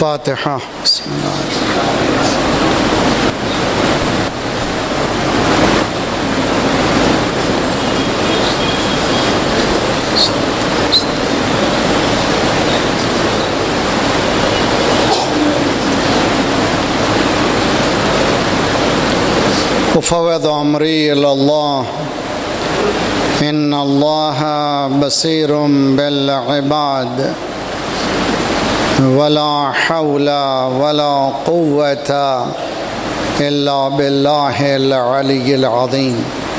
فاتحہ. بسم اللہ افوض امری الی اللہ ان اللہ بصیر بالعباد ولا حول ولا قوة الا باللہ العلی العظیم.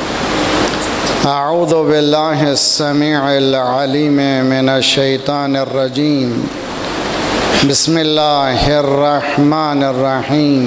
اعوذ باللہ السمیع العلیم من الشیطان الرجیم. بسم اللہ الرحمن الرحیم.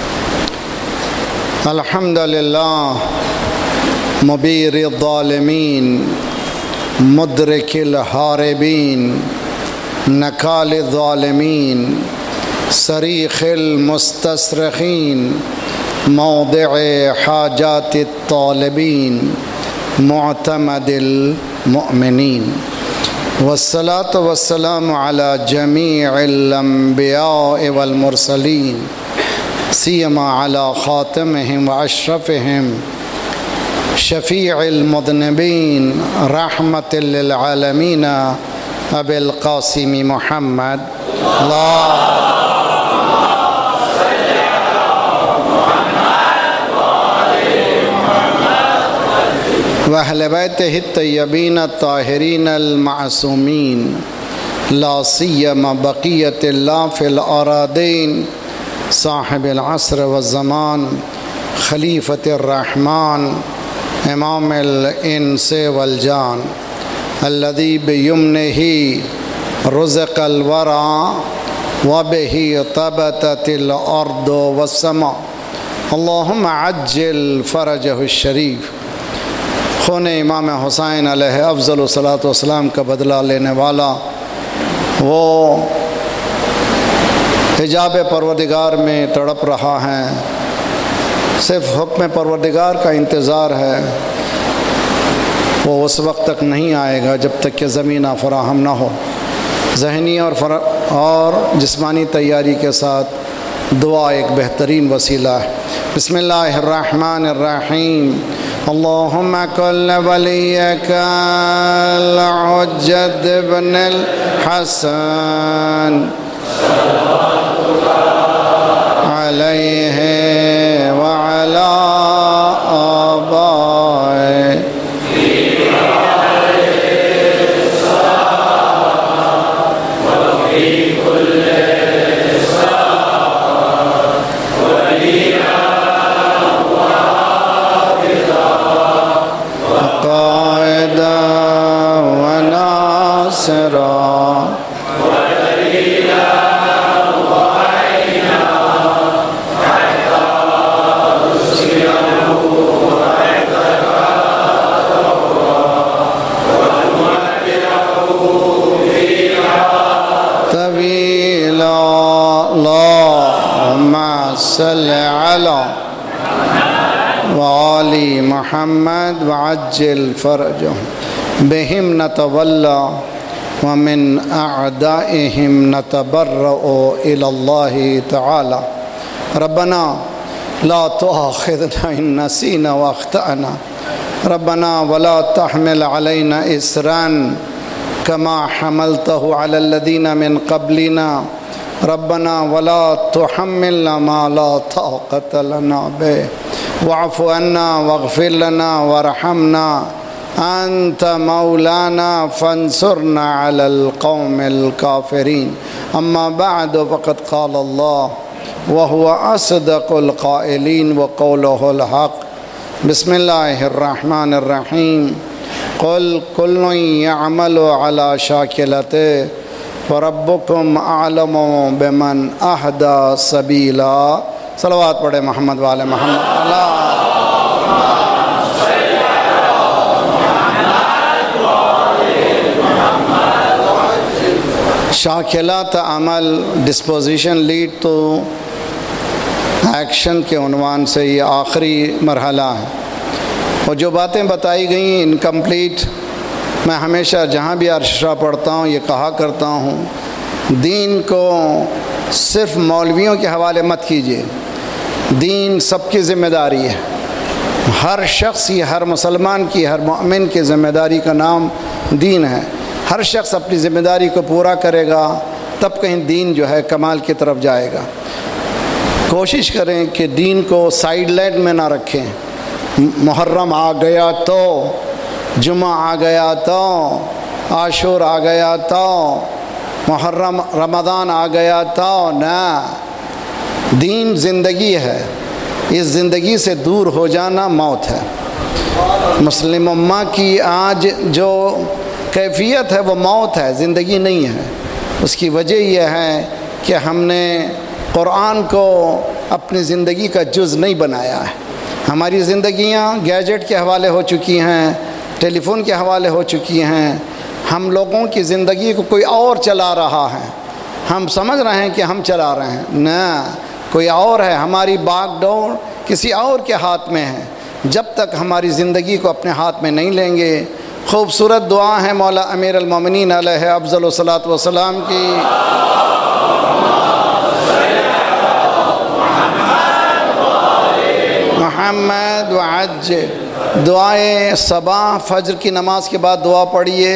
الحمد للہ مبیر الظالمین مدرک الحاربین نکال الظالمین صریخ المستصرخین موضع حاجات الطالبین معتمد المؤمنین. والصلاة والسلام على جميع الانبیاء والمرسلین سیما علی خاتمہم واشرفہم شفیع المذنبین رحمت للعالمین ابی القاسم محمد. واہل بیتہ الطیبین الطاہرین المعصومین لا سیما بقیت اللہ فی الارادین صاحب العصر والزمان خلیفۃ الرحمن امام الانس والجان الذي بيمنه رزق الورى وبه طبتت الارض والسماء اللهم عجل فرجه الشریف. خون امام حسین علیہ افضل الصلاۃ والسلام کا بدلہ لینے والا وہ حجاب پروردگار میں تڑپ رہا ہے. صرف حکم پروردگار کا انتظار ہے. وہ اس وقت تک نہیں آئے گا جب تک کہ زمینہ فراہم نہ ہو. ذہنی اور جسمانی تیاری کے ساتھ دعا ایک بہترین وسیلہ ہے. بسم اللہ الرحمن الرحیم. اللہم کل ولیک الحجۃ بن الحسن علیہ وعلی آبائے قائدا وناصرا صلی علی وآل محمد وعجل فرجهم بهم نتولى ومن أعدائهم نتبرأ إلى الله تعالى. ربنا لا تؤاخذنا إن نسينا وأخطأنا ربنا ولا تحمل علينا إصرا كما حملته على الذين من قبلنا ربنا ولا تحملنا ما لا طاقة لنا به واعف عنا واغفر لنا وارحمنا أنت مولانا فانصرنا على القوم الكافرين. أما بعد فقد قال الله وهو أصدق القائلين وقوله الحق. بسم الله الرحمن الرحيم. قل كل يعمل على شاكلته وَرَبُّكُمْ أَعْلَمُ بِمَنْ أَهْدَى سَبِيلًا. صلوات پڑھے محمد والے محمد. شاکلات عمل ڈسپوزیشن لیڈ ٹو ایکشن کے عنوان سے یہ آخری مرحلہ ہے. اور جو باتیں بتائی گئیں انکمپلیٹ میں ہمیشہ جہاں بھی عرشہ پڑھتا ہوں یہ کہا کرتا ہوں، دین کو صرف مولویوں کے حوالے مت کیجیے، دین سب کی ذمہ داری ہے، ہر شخص کی، ہر مسلمان کی، ہر مومن کی ذمہ داری کا نام دین ہے۔ ہر شخص اپنی ذمہ داری کو پورا کرے گا تب کہیں دین جو ہے کمال کی طرف جائے گا۔ کوشش کریں کہ دین کو سائیڈ لائن میں نہ رکھیں، محرم آ گیا تو، جمعہ آ گیا تو، عاشور آ گیا تو، محرم رمضان آ گیا تو، نہ، دین زندگی ہے، اس زندگی سے دور ہو جانا موت ہے۔ مسلم امہ کی آج جو کیفیت ہے وہ موت ہے، زندگی نہیں ہے۔ اس کی وجہ یہ ہے کہ ہم نے قرآن کو اپنی زندگی کا جز نہیں بنایا ہے۔ ہماری زندگیاں گیجٹ کے حوالے ہو چکی ہیں، ٹیلی فون کے حوالے ہو چکی ہیں۔ ہم لوگوں کی زندگی کو کوئی اور چلا رہا ہے، ہم سمجھ رہے ہیں کہ ہم چلا رہے ہیں، نہ، کوئی اور ہے، ہماری باغ ڈور کسی اور کے ہاتھ میں ہے۔ جب تک ہماری زندگی کو اپنے ہاتھ میں نہیں لیں گے، خوبصورت دعا ہے مولا امیر المومنین علیہ افضل الصلاۃ والسلام کی، محمد وعج، دعائے صبح فجر کی نماز کے بعد دعا پڑھیے،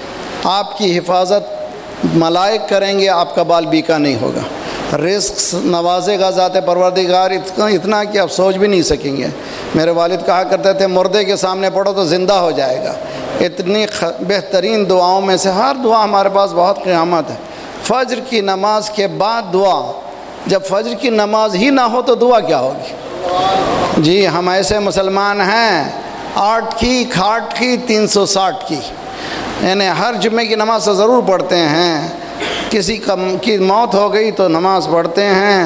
آپ کی حفاظت ملائک کریں گے، آپ کا بال بیکا نہیں ہوگا، رزق نوازے گا ذات پروردگار اتنا کہ آپ سوچ بھی نہیں سکیں گے۔ میرے والد کہا کرتے تھے مردے کے سامنے پڑھو تو زندہ ہو جائے گا۔ اتنی بہترین دعاؤں میں سے ہر دعا ہمارے پاس بہت قیامت ہے۔ فجر کی نماز کے بعد دعا، جب فجر کی نماز ہی نہ ہو تو دعا کیا ہوگی؟ جی ہم ایسے مسلمان ہیں 8 کی کھاٹ کی 360 کی، یعنی ہر جمعے کی نماز تو ضرور پڑھتے ہیں، کسی کی موت ہو گئی تو نماز پڑھتے ہیں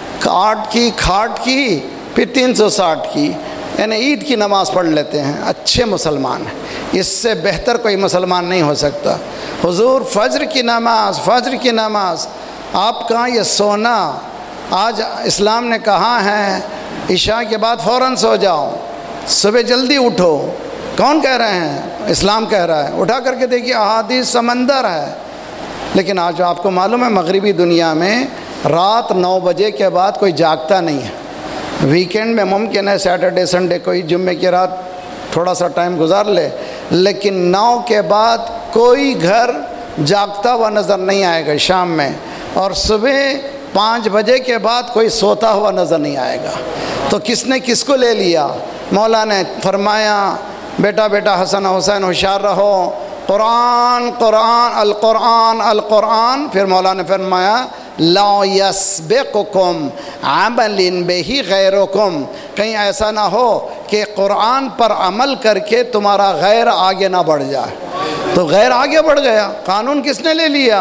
8 کی کھاٹ کی پھر 360 کی، یعنی عید کی نماز پڑھ لیتے ہیں، اچھے مسلمان ہیں۔ اس سے بہتر کوئی مسلمان نہیں ہو سکتا۔ حضور فجر کی نماز آپ کا یہ سونا، آج اسلام نے کہا ہے عشاء کے بعد فوراً سو جاؤ، صبح جلدی اٹھو۔ کون کہہ رہے ہیں؟ اسلام کہہ رہا ہے۔ اٹھا کر کے دیکھیے، احادیث سمندر ہے۔ لیکن آج آپ کو معلوم ہے مغربی دنیا میں رات 9 بجے کے بعد کوئی جاگتا نہیں ہے۔ ویکینڈ میں ممکن ہے سیٹرڈے سنڈے کوئی جمعے کی رات تھوڑا سا ٹائم گزار لے، لیکن 9 کے بعد کوئی گھر جاگتا ہوا نظر نہیں آئے گا شام میں، اور صبح 5 بجے کے بعد کوئی سوتا ہوا نظر نہیں آئے گا۔ تو کس نے کس کو لے لیا؟ مولا نے فرمایا بیٹا حسن حسین ہوشیار رہو، قرآن قرآن القرآن القرآن۔ پھر مولا نے فرمایا لا یسبقکم عمل بہ غیرکم، کہیں ایسا نہ ہو کہ قرآن پر عمل کر کے تمہارا غیر آگے نہ بڑھ جائے۔ تو غیر آگے بڑھ گیا۔ قانون کس نے لے لیا؟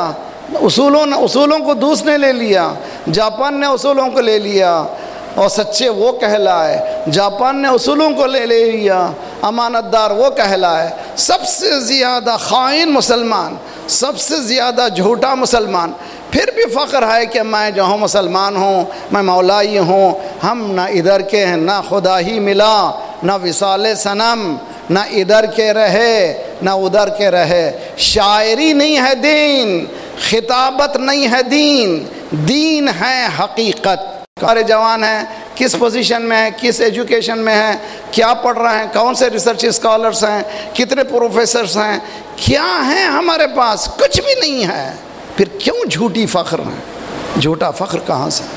اصولوں کو دوس نے لے لیا، جاپان نے اصولوں کو لے لیا، اور سچے وہ کہلائے۔ جاپان نے اصولوں کو لے لیا، امانت دار وہ کہلائے۔ سب سے زیادہ خائن مسلمان، سب سے زیادہ جھوٹا مسلمان، پھر بھی فخر ہے کہ میں جو ہوں مسلمان ہوں، میں مولائی ہوں۔ ہم نہ ادھر کے ہیں، نہ خدا ہی ملا، نہ وصال صنم، نہ ادھر کے رہے نہ ادھر کے رہے۔ شاعری نہیں ہے دین، خطابت نہیں ہے دین، دین ہے حقیقت۔ ہمارے جوان ہیں کس پوزیشن میں ہیں، کس ایجوکیشن میں ہیں، کیا پڑھ رہے ہیں، کون سے ریسرچ اسکالرس ہیں، کتنے پروفیسرس ہیں، کیا ہیں ہمارے پاس؟ کچھ بھی نہیں ہے۔ پھر کیوں جھوٹی فخر ہے؟ جھوٹا فخر کہاں سے؟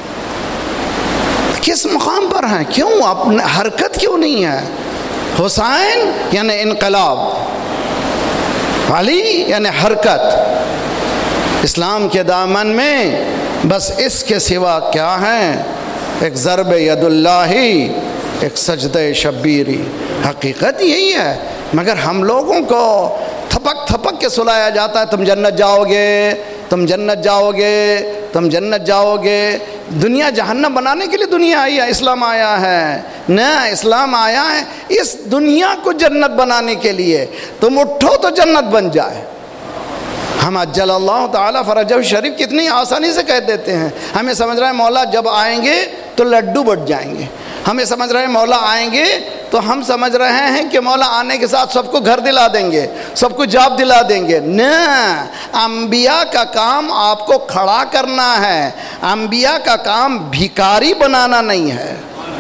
کس مقام پر ہیں؟ کیوں اپنے حرکت کیوں نہیں ہے؟ حسین یعنی انقلاب، علی یعنی حرکت۔ اسلام کے دامن میں بس اس کے سوا کیا ہے؟ ایک ضرب ید اللہ، ایک سجدہ شبیری۔ حقیقت یہی ہے، مگر ہم لوگوں کو تھپک تھپک کے سلایا جاتا ہے تم جنت جاؤ گے، تم جنت جاؤ گے، تم جنت جاؤ گے۔ دنیا جہنم بنانے کے لیے دنیا آئی ہے، اسلام آیا ہے؟ نہ، اسلام آیا ہے اس دنیا کو جنت بنانے کے لیے۔ تم اٹھو تو جنت بن جائے۔ ہم اجل اللہ تعالیٰ فرجہ شریف کتنی آسانی سے کہہ دیتے ہیں۔ ہمیں سمجھ رہے ہیں مولا جب آئیں گے تو لڈو بٹ جائیں گے، ہمیں سمجھ رہے ہیں مولا آئیں گے تو ہم سمجھ رہے ہیں کہ مولا آنے کے ساتھ سب کو گھر دلا دیں گے، سب کو جاب دلا دیں گے۔ نہ، انبیاء کا کام آپ کو کھڑا کرنا ہے، انبیاء کا کام بھیکاری بنانا نہیں ہے۔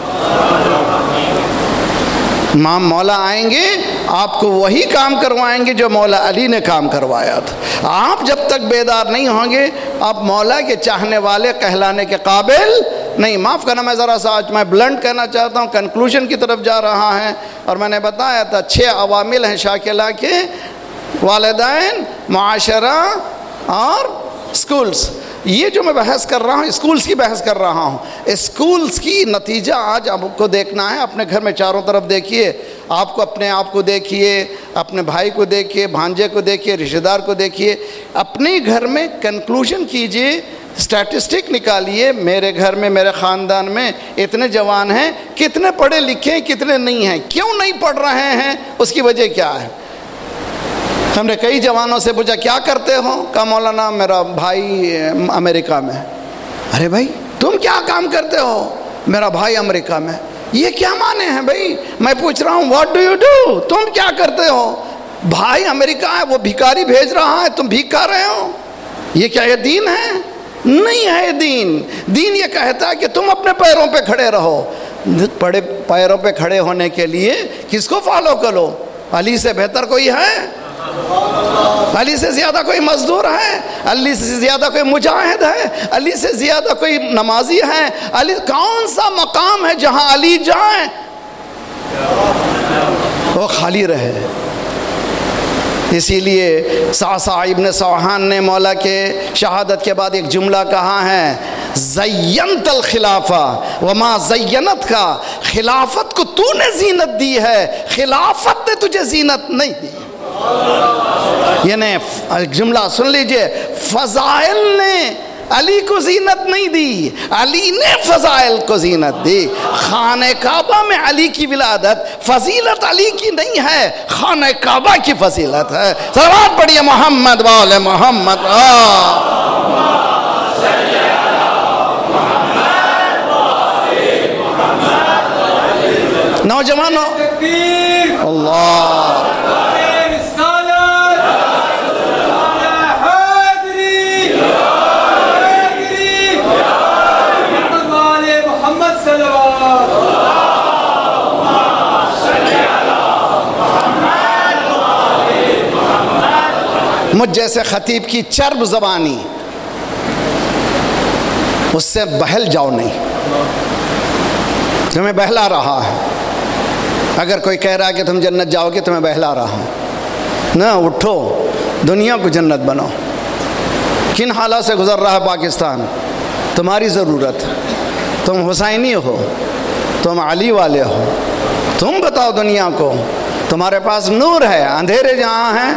مولا آئیں گے آپ کو وہی کام کروائیں گے جو مولا علی نے کام کروایا تھا۔ آپ جب تک بیدار نہیں ہوں گے آپ مولا کے چاہنے والے کہلانے کے قابل نہیں۔ معاف کرنا، میں ذرا سا آج میں بلنٹ کہنا چاہتا ہوں، کنکلوژن کی طرف جا رہا ہے، اور میں نے بتایا تھا 6 عوامل ہیں شاکلہ کے: والدین، معاشرہ اور اسکولز۔ یہ جو میں بحث کر رہا ہوں اسکولز کی بحث کر رہا ہوں، اسکولز کی نتیجہ آج آپ کو دیکھنا ہے۔ اپنے گھر میں چاروں طرف دیکھیے، آپ کو اپنے آپ کو دیکھیے، اپنے بھائی کو دیکھیے، بھانجے کو دیکھیے، رشتہ دار کو دیکھیے، اپنے گھر میں کنکلوژن کیجئے، سٹیٹسٹک نکالیے، میرے گھر میں، میرے خاندان میں اتنے جوان ہیں، کتنے پڑھے لکھے ہیں، کتنے نہیں ہیں، کیوں نہیں پڑھ رہے ہیں، اس کی وجہ کیا ہے؟ ہم نے کئی جوانوں سے پوچھا کیا کرتے ہو؟ کہا مولانا میرا بھائی امریکہ میں۔ ارے بھائی تم کیا کام کرتے ہو؟ میرا بھائی امریکہ میں۔ یہ کیا معنی ہیں بھائی؟ میں پوچھ رہا ہوں واٹ ڈو یو ڈو، تم کیا کرتے ہو؟ بھائی امریکہ ہے، وہ بھیکاری بھیج رہا ہے، تم بھیک کھا رہے ہو؟ یہ کیا یہ دین ہے؟ نہیں ہے دین۔ دین یہ کہتا ہے کہ تم اپنے پیروں پہ کھڑے رہو۔ بڑے پیروں پہ کھڑے ہونے کے لیے کس کو فالو کرو؟ علی سے بہتر کوئی ہے؟ علی سے زیادہ کوئی مزدور ہے؟ علی سے زیادہ کوئی مجاہد ہے؟ علی سے زیادہ کوئی نمازی ہے؟ علی کون سا مقام ہے جہاں علی جائیں وہ خالی رہے؟ اسی لیے صعصع ابن صوحان نے مولا کے شہادت کے بعد ایک جملہ کہا ہے، زینت الخلافہ وما زینت کا، خلافت کو تو نے زینت دی ہے، خلافت نے تجھے زینت نہیں دی۔ یعنی جملہ سن لیجئے، فضائل نے علی کو زینت نہیں دی، علی نے فضائل کو زینت دی۔ خانہ کعبہ میں علی کی ولادت فضیلت علی کی نہیں ہے، خانہ کعبہ کی فضیلت ہے۔ صلوات پڑھیے محمد وآل محمد۔ نوجوانوں اللہ مجھ جیسے خطیب کی چرب زبانی، اس سے بہل جاؤ نہیں، تمہیں بہلا رہا ہے۔ اگر کوئی کہہ رہا ہے کہ تم جنت جاؤ گے، تمہیں بہلا رہا ہے۔ نہ، اٹھو، دنیا کو جنت بناؤ۔ کن حالات سے گزر رہا ہے پاکستان؟ تمہاری ضرورت، تم حسینی ہو، تم علی والے ہو، تم بتاؤ دنیا کو، تمہارے پاس نور ہے، اندھیرے جہاں ہیں۔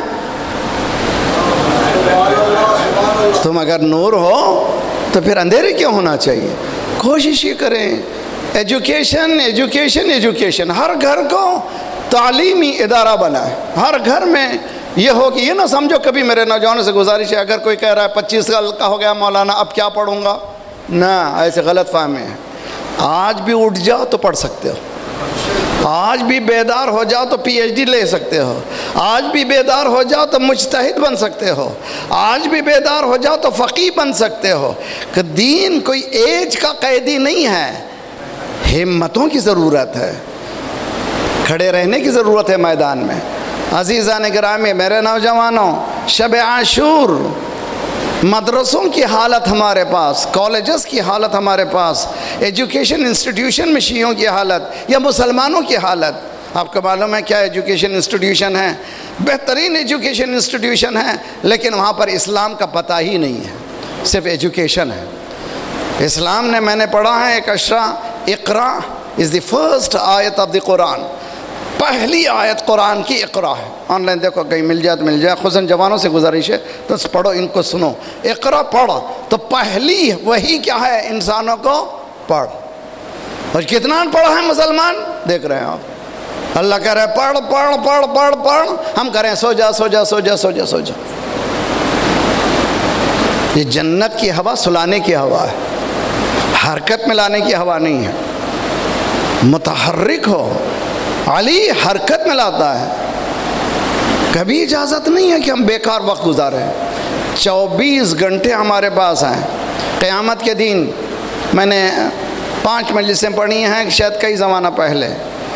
تم اگر نور ہو تو پھر اندھیرے کیوں ہونا چاہیے؟ کوشش یہ کریں، ایجوکیشن ایجوکیشن ایجوکیشن، ہر گھر کو تعلیمی ادارہ بنائے۔ ہر گھر میں یہ ہو کہ یہ نہ سمجھو، کبھی میرے نوجوانوں سے گزارش ہے، اگر کوئی کہہ رہا ہے 25 سال کا ہو گیا مولانا اب کیا پڑھوں گا، نہ، ایسے غلط فہمی ہے۔ آج بھی اٹھ جاؤ تو پڑھ سکتے ہو، آج بھی بیدار ہو جاؤ تو پی ایچ ڈی لے سکتے ہو، آج بھی بیدار ہو جاؤ تو مجتہد بن سکتے ہو، آج بھی بیدار ہو جاؤ تو فقیہ بن سکتے ہو۔ کہ دین کوئی ایج کا قیدی نہیں ہے، ہمتوں کی ضرورت ہے، کھڑے رہنے کی ضرورت ہے میدان میں۔ عزیزان گرامی، میرے نوجوانوں، شب عاشور، مدرسوں کی حالت ہمارے پاس، کالجز کی حالت ہمارے پاس، ایجوکیشن انسٹیٹیوشن میں شیعوں کی حالت یا مسلمانوں کی حالت، آپ کو معلوم ہے کیا ایجوکیشن انسٹیٹیوشن ہے؟ بہترین ایجوکیشن انسٹیٹیوشن ہے، لیکن وہاں پر اسلام کا پتہ ہی نہیں ہے، صرف ایجوکیشن ہے۔ اسلام نے، میں نے پڑھا ہے ایک اشرا، اقرا از دی فرسٹ آیت آف دی قرآن، پہلی آیت قرآن کی اقرا ہے۔ آن لائن دیکھو کہیں مل جائے تو مل جائے، خصوصاً جوانوں سے گزارش ہے تو پڑھو، ان کو سنو، اقرا پڑھو تو پہلی وہی کیا ہے؟ انسانوں کو پڑھ۔ اور کتنا پڑھا ہے مسلمان دیکھ رہے ہیں آپ، اللہ کہہ رہے ہیں پڑھ پڑھ پڑھ پڑھ پڑھ، ہم کہہ رہے ہیں سو جا سو جا سو جا سو جا سو جا۔ یہ جنت کی ہوا سلانے کی ہوا ہے، حرکت میں لانے کی ہوا نہیں ہے۔ متحرک ہو، علی حرکت میں لاتا ہے. کبھی اجازت نہیں ہے کہ ہم بیکار وقت گزاریں. 24 گھنٹے ہمارے پاس ہیں. قیامت کے دن میں نے 5 مجلسیں پڑھی ہیں شاید کئی زمانہ پہلے،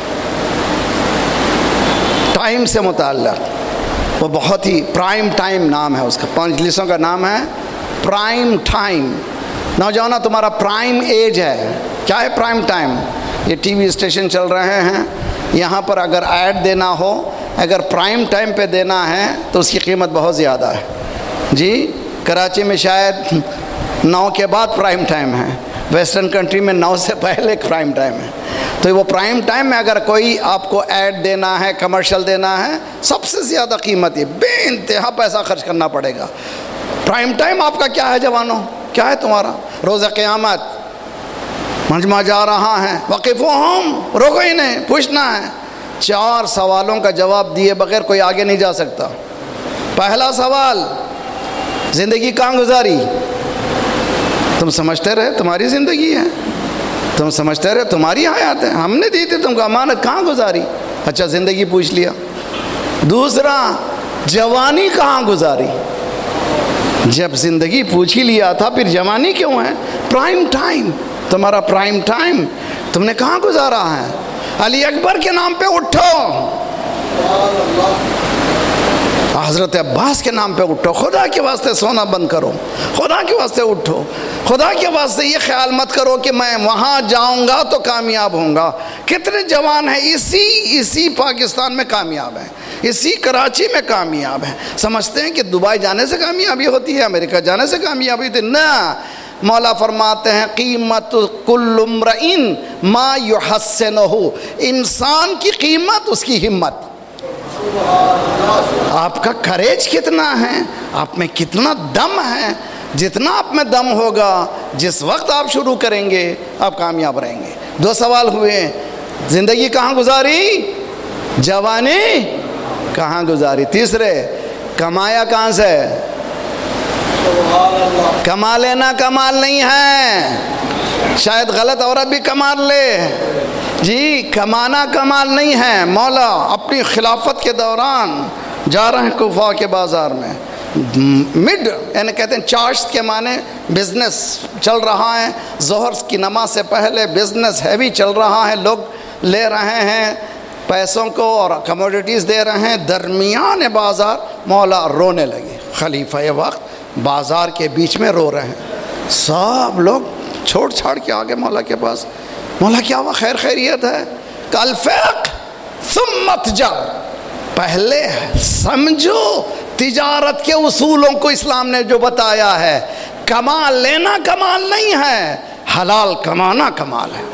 ٹائم سے متعلق. وہ بہت ہی پرائم ٹائم نام ہے اس کا، 5 مجلسوں کا نام ہے پرائم ٹائم. نوجوانوں تمہارا پرائم ایج ہے. کیا ہے پرائم ٹائم؟ یہ ٹی وی اسٹیشن چل رہے ہیں، یہاں پر اگر ایڈ دینا ہو، اگر پرائم ٹائم پہ دینا ہے تو اس کی قیمت بہت زیادہ ہے. جی کراچی میں شاید 9 کے بعد پرائم ٹائم ہے، ویسٹرن کنٹری میں 9 سے پہلے پرائم ٹائم ہے. تو وہ پرائم ٹائم میں اگر کوئی آپ کو ایڈ دینا ہے، کمرشل دینا ہے، سب سے زیادہ قیمت ہے، بے انتہا پیسہ خرچ کرنا پڑے گا. پرائم ٹائم آپ کا کیا ہے جوانوں؟ کیا ہے تمہارا؟ روز قیامت مجمع جا رہا ہے، وقفوہم، روکو انہیں، پوچھنا ہے. 4 سوالوں کا جواب دیے بغیر کوئی آگے نہیں جا سکتا. پہلا سوال، زندگی کہاں گزاری؟ تم سمجھتے رہے تمہاری زندگی ہے، تم سمجھتے رہے تمہاری حیات ہے، ہم نے دی تھی تم کو امانت، کہاں گزاری؟ اچھا زندگی پوچھ لیا. دوسرا، جوانی کہاں گزاری؟ جب زندگی پوچھ ہی لیا تھا پھر جوانی کیوں ہے؟ پرائم ٹائم، تمہارا پرائم ٹائم تم نے کہاں گزارا ہے؟ علی اکبر کے نام پہ اٹھو، حضرت عباس کے نام پہ اٹھو. خدا کے واسطے سونا بند کرو، خدا کے واسطے اٹھو. خدا کے واسطے یہ خیال مت کرو کہ میں وہاں جاؤں گا تو کامیاب ہوں گا. کتنے جوان ہیں اسی پاکستان میں کامیاب ہیں، اسی کراچی میں کامیاب ہیں. سمجھتے ہیں کہ دبئی جانے سے کامیابی ہوتی ہے، امریکہ جانے سے کامیابی ہوتی ہے. نہ، مولا فرماتے ہیں قیمت کل امرئ ما یحسنہ، انسان کی قیمت اس کی ہمت. آپ کا کریج کتنا ہے، آپ میں کتنا دم ہے. جتنا آپ میں دم ہوگا، جس وقت آپ شروع کریں گے آپ کامیاب رہیں گے. 2 سوال ہوئے، زندگی کہاں گزاری، جوانی کہاں گزاری. تیسرے، کمایا کہاں سے؟ کما لینا کمال نہیں ہے، شاید غلط عورت بھی کمال لے. جی کمانا کمال نہیں ہے. مولا اپنی خلافت کے دوران جا رہے ہیں کوفہ کے بازار میں، مڈ یعنی کہتے ہیں چاشت کے معنی بزنس چل رہا ہے. ظہر کی نماز سے پہلے بزنس ہیوی چل رہا ہے، لوگ لے رہے ہیں پیسوں کو اور کموڈیٹیز دے رہے ہیں. درمیان بازار مولا رونے لگے. خلیفہ وقت بازار کے بیچ میں رو رہے ہیں. سب لوگ چھوڑ چھاڑ کے آگے مولا کے پاس. مولا کیا ہوا؟ خیر خیریت ہے؟ الفقہ ثم تجار، پہلے سمجھو تجارت کے اصولوں کو اسلام نے جو بتایا ہے. کمال لینا کمال نہیں ہے، حلال کمانا کمال ہے.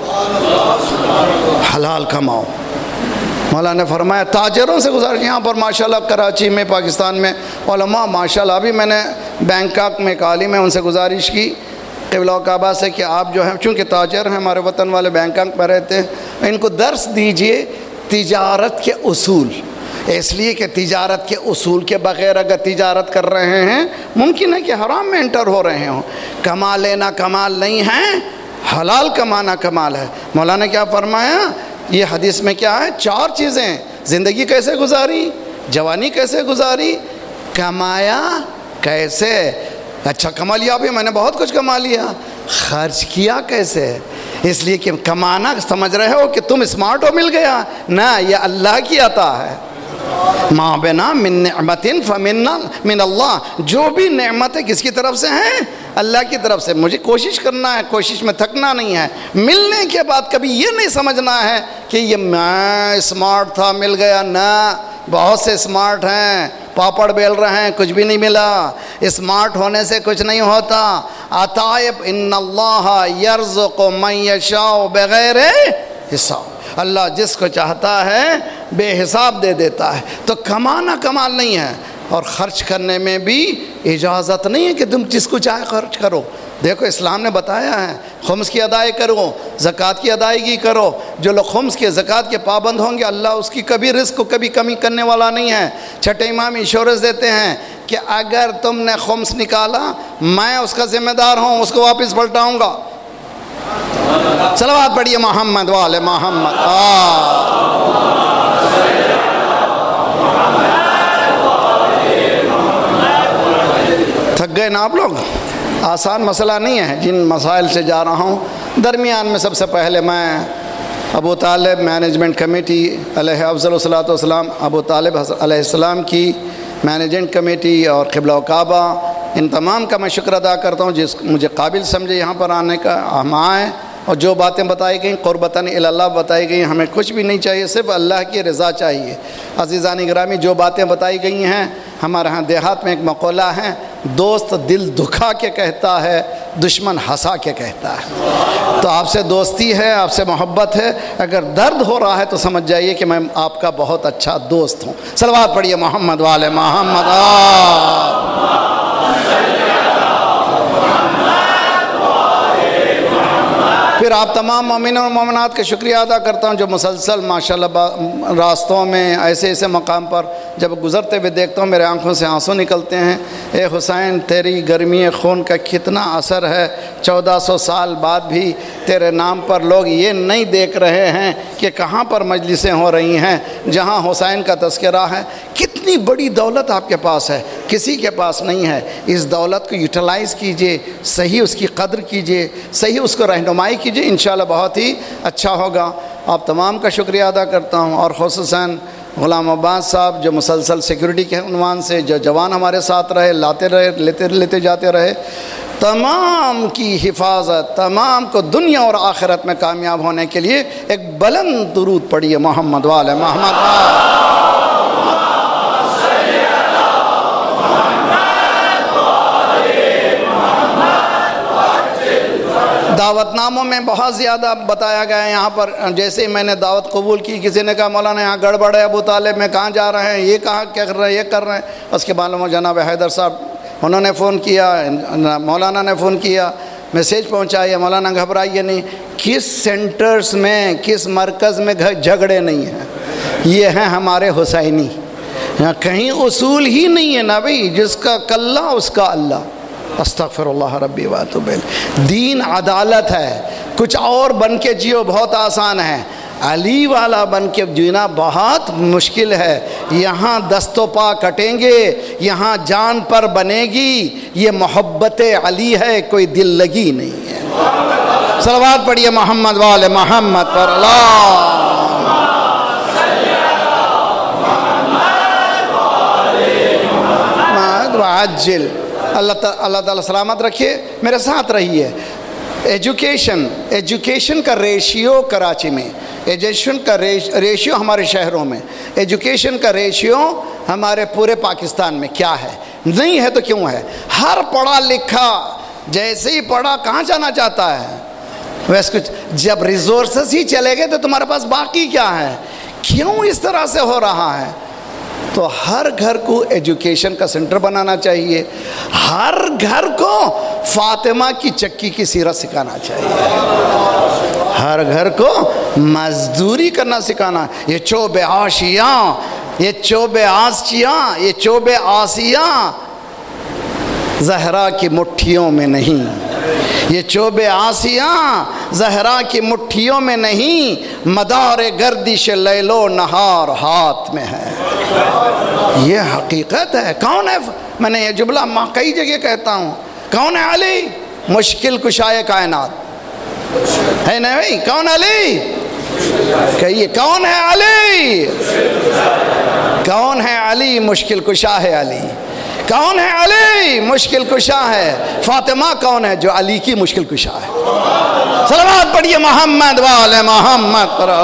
حلال کماؤ. مولا نے فرمایا تاجروں سے گزارش. یہاں پر ماشاءاللہ کراچی میں، پاکستان میں علماء ماشاءاللہ، ابھی میں نے بینکاک میں ایک عالم ہے ان سے گزارش کی قبلہ و کعبہ سے کہ آپ جو ہیں چونکہ تاجر ہیں، ہمارے وطن والے بینکاک میں رہتے ہیں، ان کو درس دیجئے تجارت کے اصول. اس لیے کہ تجارت کے اصول کے بغیر اگر تجارت کر رہے ہیں ممکن ہے کہ حرام میں انٹر ہو رہے ہوں. کما لینا کمال نہیں ہے، حلال کمانا کمال ہے. مولا نے کیا فرمایا؟ یہ حدیث میں کیا ہے؟ 4 چیزیں. زندگی کیسے گزاری، جوانی کیسے گزاری، کمایا کیسے. اچھا کما لیا بھی، میں نے بہت کچھ کما لیا. خرچ کیا کیسے؟ اس لیے کہ کمانا سمجھ رہے ہو کہ تم اسمارٹ ہو مل گیا، نہ، یہ اللہ کی عطا ہے. ما بنا من نعمت فمن اللہ، جو بھی نعمت ہے کس کی طرف سے ہیں؟ اللہ کی طرف سے. مجھے کوشش کرنا ہے، کوشش میں تھکنا نہیں ہے. ملنے کے بعد کبھی یہ نہیں سمجھنا ہے کہ یہ میں اسمارٹ تھا مل گیا. نہ، بہت سے اسمارٹ ہیں، پاپڑ بیل رہے ہیں، کچھ بھی نہیں ملا. اسمارٹ ہونے سے کچھ نہیں ہوتا. عطائب ان اللہ یرزق من یشاء بغیر حساب، اللہ جس کو چاہتا ہے بے حساب دے دیتا ہے. تو کمانا کمال نہیں ہے، اور خرچ کرنے میں بھی اجازت نہیں ہے کہ تم جس کو چاہے خرچ کرو. دیکھو اسلام نے بتایا ہے خمس کی ادائیگی کرو، زکوٰۃ کی ادائیگی کرو. جو لوگ خمس کے زکوٰۃ کے پابند ہوں گے اللہ اس کی کبھی رزق کو کبھی کمی کرنے والا نہیں ہے. چھٹے امام انشورنس دیتے ہیں کہ اگر تم نے خمس نکالا میں اس کا ذمہ دار ہوں، اس کو واپس پلٹاؤں گا. صلوات پڑھیے محمد والے محمد. گئے نا آپ لوگ، آسان مسئلہ نہیں ہے جن مسائل سے جا رہا ہوں۔ درمیان میں سب سے پہلے میں ابو طالب مینجمنٹ کمیٹی علیہ افضل الصلاۃ والسلام، ابو طالب علیہ السلام کی مینجمنٹ کمیٹی اور قبلہ و کعبہ، ان تمام کا میں شکر ادا کرتا ہوں جس مجھے قابل سمجھے یہاں پر آنے کا، ہم آئیں اور جو باتیں بتائی گئیں قربتاً الی اللہ بتائی گئی، ہمیں کچھ بھی نہیں چاہیے، صرف اللہ کی رضا چاہیے۔ عزیزان گرامی، جو باتیں بتائی گئی ہیں، ہمارے ہاں دیہات میں ایک مقولہ ہے، دوست دل دکھا کے کہتا ہے، دشمن ہنسا کے کہتا ہے۔ تو آپ سے دوستی ہے، آپ سے محبت ہے، اگر درد ہو رہا ہے تو سمجھ جائیے کہ میں آپ کا بہت اچھا دوست ہوں۔ صلوات پڑھیے محمد والے محمد۔ پھر آپ تمام مومنین اور مومنات کا شکریہ ادا کرتا ہوں جو مسلسل ماشاءاللہ راستوں میں ایسے ایسے مقام پر جب گزرتے ہوئے دیکھتا ہوں میرے آنکھوں سے آنسو نکلتے ہیں۔ اے حسین، تیری گرمی خون کا کتنا اثر ہے، 1400 سال بعد بھی تیرے نام پر لوگ یہ نہیں دیکھ رہے ہیں کہ کہاں پر مجلسیں ہو رہی ہیں جہاں حسین کا تذکرہ ہے۔ کتنی بڑی دولت آپ کے پاس ہے، کسی کے پاس نہیں ہے۔ اس دولت کو یوٹیلائز کیجئے، صحیح اس کی قدر کیجئے، صحیح اس کو رہنمائی کیجئے، انشاءاللہ بہت ہی اچھا ہوگا۔ آپ تمام کا شکریہ ادا کرتا ہوں، اور خصوصاً غلام عباس صاحب جو مسلسل سیکیورٹی کے عنوان سے جو جوان ہمارے ساتھ رہے، لاتے رہے، لیتے جاتے رہے، تمام کی حفاظت، تمام کو دنیا اور آخرت میں کامیاب ہونے کے لیے ایک بلند درود پڑھیے محمد والے محمد۔ دعوت ناموں میں بہت زیادہ بتایا گیا ہے، یہاں پر جیسے ہی میں نے دعوت قبول کی، کسی نے کہا مولانا یہاں گڑبڑ ہے، ابو طالب میں کہاں جا رہے ہیں، یہ کہاں کیا کر رہے ہیں، یہ کر رہے ہیں۔ اس کے بعد جناب حیدر صاحب انہوں نے فون کیا، مولانا نے فون کیا، میسیج پہنچایا، مولانا گھبرائیے نہیں، کس سینٹرز میں کس مرکز میں جھگڑے نہیں ہیں، یہ ہیں ہمارے حسینی، یہاں کہیں اصول ہی نہیں ہے نا بھائی، جس کا کلہ اس کا اللہ۔ استغفر اللہ ربی واتوب الیہ۔ دین عدالت ہے، کچھ اور بن کے جیو بہت آسان ہے، علی والا بن کے جینا بہت مشکل ہے۔ یہاں دست و پا کٹیں گے، یہاں جان پر بنے گی، یہ محبت علی ہے، کوئی دل لگی نہیں ہے۔ صلوات پڑھیے محمد والے محمد پر۔ عجل اللہ تعالیٰ سلامت رکھیے، میرے ساتھ رہیے۔ ایجوکیشن کا ریشیو کراچی میں، ایجوکیشن کا ریشیو ہمارے شہروں میں، ایجوکیشن کا ریشیو ہمارے پورے پاکستان میں کیا ہے؟ نہیں ہے تو کیوں ہے؟ ہر پڑھا لکھا جیسے ہی پڑھا کہاں جانا چاہتا ہے؟ ویسے کچھ جب ریسورسز ہی چلے گئے تو تمہارے پاس باقی کیا ہے؟ کیوں اس طرح سے ہو رہا ہے؟ تو ہر گھر کو ایجوکیشن کا سینٹر بنانا چاہیے، ہر گھر کو فاطمہ کی چکی کی سیرت سکھانا چاہیے، ہر گھر کو مزدوری کرنا سکھانا۔ یہ چوب آشیاں، یہ چوب آسیاں، یہ چوب آسیاں زہرا کی مٹھیوں میں نہیں، یہ چوب آسیاں زہرا کی مٹھیوں میں نہیں، مدار گردش لیل و نہار ہاتھ میں ہے۔ یہ حقیقت ہے۔ کون ہے؟ میں نے یہ جملہ کئی جگہ کہتا ہوں، کون ہے علی؟ مشکل کشائے کائنات ہے نا بھائی؟ کون علی؟ کہیے کون ہے علی؟ کون ہے علی؟ مشکل کشا ہے علی۔ کون ہے علی؟ مشکل کشا ہے۔ فاطمہ کون ہے؟ جو علی کی مشکل کشا ہے۔ صلوات پڑھیے محمد والے محمد پر۔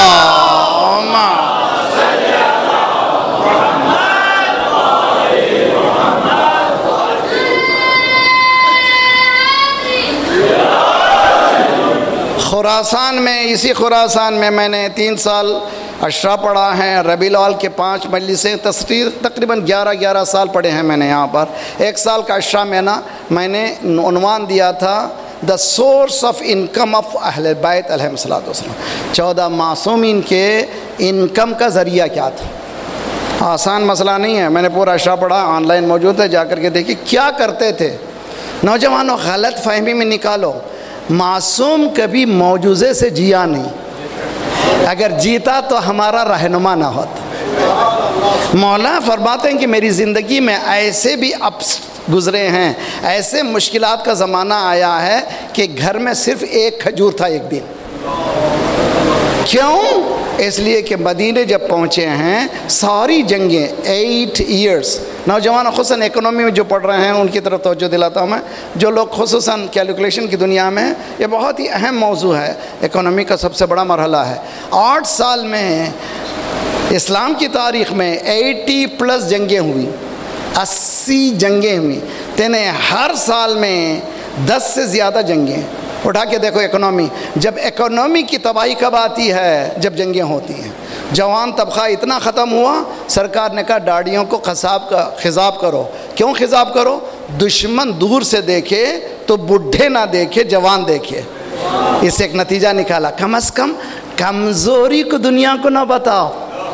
خراسان میں، اسی خراسان میں نے 3 سال عشرہ پڑھا ہے، ربیع الاول کے 5 مجلسیں، تقریباً 11 سال پڑھے ہیں میں نے یہاں پر۔ 1 سال کا عشرہ میں نے عنوان دیا تھا the source of income of اہل بیت علیہ السلام، 14 معصومین کے انکم کا ذریعہ کیا تھا۔ آسان مسئلہ نہیں ہے، میں نے پورا عشرہ پڑھا، آن لائن موجود ہے، جا کر کے دیکھیے کیا کرتے تھے۔ نوجوانوں غلط فہمی میں نکالو، معصوم کبھی معجزے سے جیا نہیں، اگر جیتا تو ہمارا رہنما نہ ہوتا۔ مولا فرماتے ہیں کہ میری زندگی میں ایسے بھی گزرے ہیں. ایسے مشکلات کا زمانہ آیا ہے کہ گھر میں صرف ایک کھجور تھا ایک دن. کیوں؟ اس لیے کہ مدینے جب پہنچے ہیں ساری جنگیں 8 ایئرس. نوجوان خصوصاً اکنومی میں جو پڑھ رہے ہیں ان کی طرف توجہ دلاتا ہوں میں. جو لوگ خصوصاً کیلکولیشن کی دنیا میں ہیں، یہ بہت ہی اہم موضوع ہے. اکنومی کا سب سے بڑا مرحلہ ہے. 8 سال میں اسلام کی تاریخ میں 80+ جنگیں ہوئی، 80 جنگیں ہوئی. ہر سال میں 10 سے زیادہ جنگیں. اٹھا کے دیکھو اکنومی. جب اکنومی کی تباہی کب آتی ہے؟ جب جنگیں ہوتی ہیں. جوان طبقہ اتنا ختم ہوا، سرکار نے کہا داڑھیوں کو خضاب کرو. کیوں خضاب کرو؟ دشمن دور سے دیکھے تو بڈھے نہ دیکھے، جوان دیکھے. اس سے ایک نتیجہ نکالا، کم از کم کمزوری کو دنیا کو نہ بتاؤ.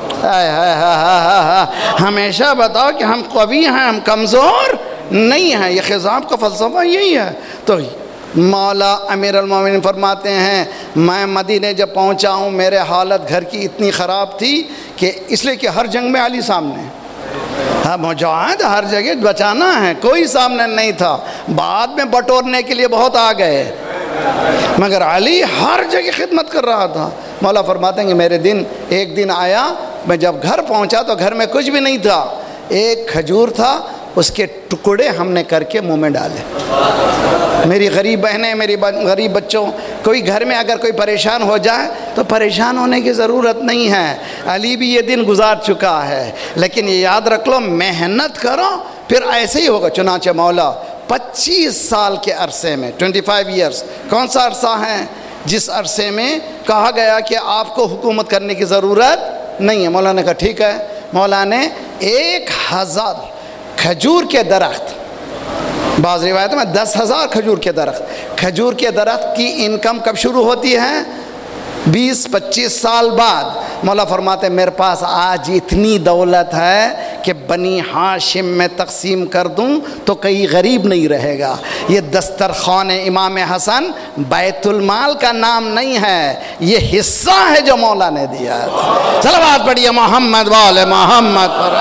ہمیشہ بتاؤ کہ ہم قوی ہیں، ہم کمزور نہیں ہیں. یہ خضاب کا فلسفہ یہی ہے. تو مولا امیر المومنین فرماتے ہیں میں مدینے جب پہنچا ہوں میرے حالت گھر کی اتنی خراب تھی کہ اس لیے کہ ہر جنگ میں علی سامنے، مجاہد ہر جگہ بچانا ہے، کوئی سامنے نہیں تھا. بعد میں بٹورنے کے لیے بہت آ گئے مگر علی ہر جگہ خدمت کر رہا تھا. مولا فرماتے ہیں کہ میرے ایک دن آیا، میں جب گھر پہنچا تو گھر میں کچھ بھی نہیں تھا. ایک کھجور تھا، اس کے ٹکڑے ہم نے کر کے منہ میں ڈالے. میری غریب بہنیں، میری غریب بچوں، کوئی گھر میں اگر کوئی پریشان ہو جائے تو پریشان ہونے کی ضرورت نہیں ہے. علی بھی یہ دن گزار چکا ہے، لیکن یہ یاد رکھ لو محنت کرو پھر ایسے ہی ہوگا. چنانچہ مولا 25 سال کے عرصے میں 25 ایئرس کون سا عرصہ ہے جس عرصے میں کہا گیا کہ آپ کو حکومت کرنے کی ضرورت نہیں ہے. مولا نے کہا ٹھیک ہے. مولا نے 1000 کھجور کے درخت، بعض روایتوں میں 10,000 کھجور کے درخت. کھجور کے درخت کی انکم کب شروع ہوتی ہے؟ 20-25 سال بعد. مولا فرماتے ہیں میرے پاس آج اتنی دولت ہے کہ بنی ہاشم میں تقسیم کر دوں تو کئی غریب نہیں رہے گا. یہ دسترخوان امام حسن بیت المال کا نام نہیں ہے، یہ حصہ ہے جو مولا نے دیا. صلوات پڑھیے محمد والے محمد پر.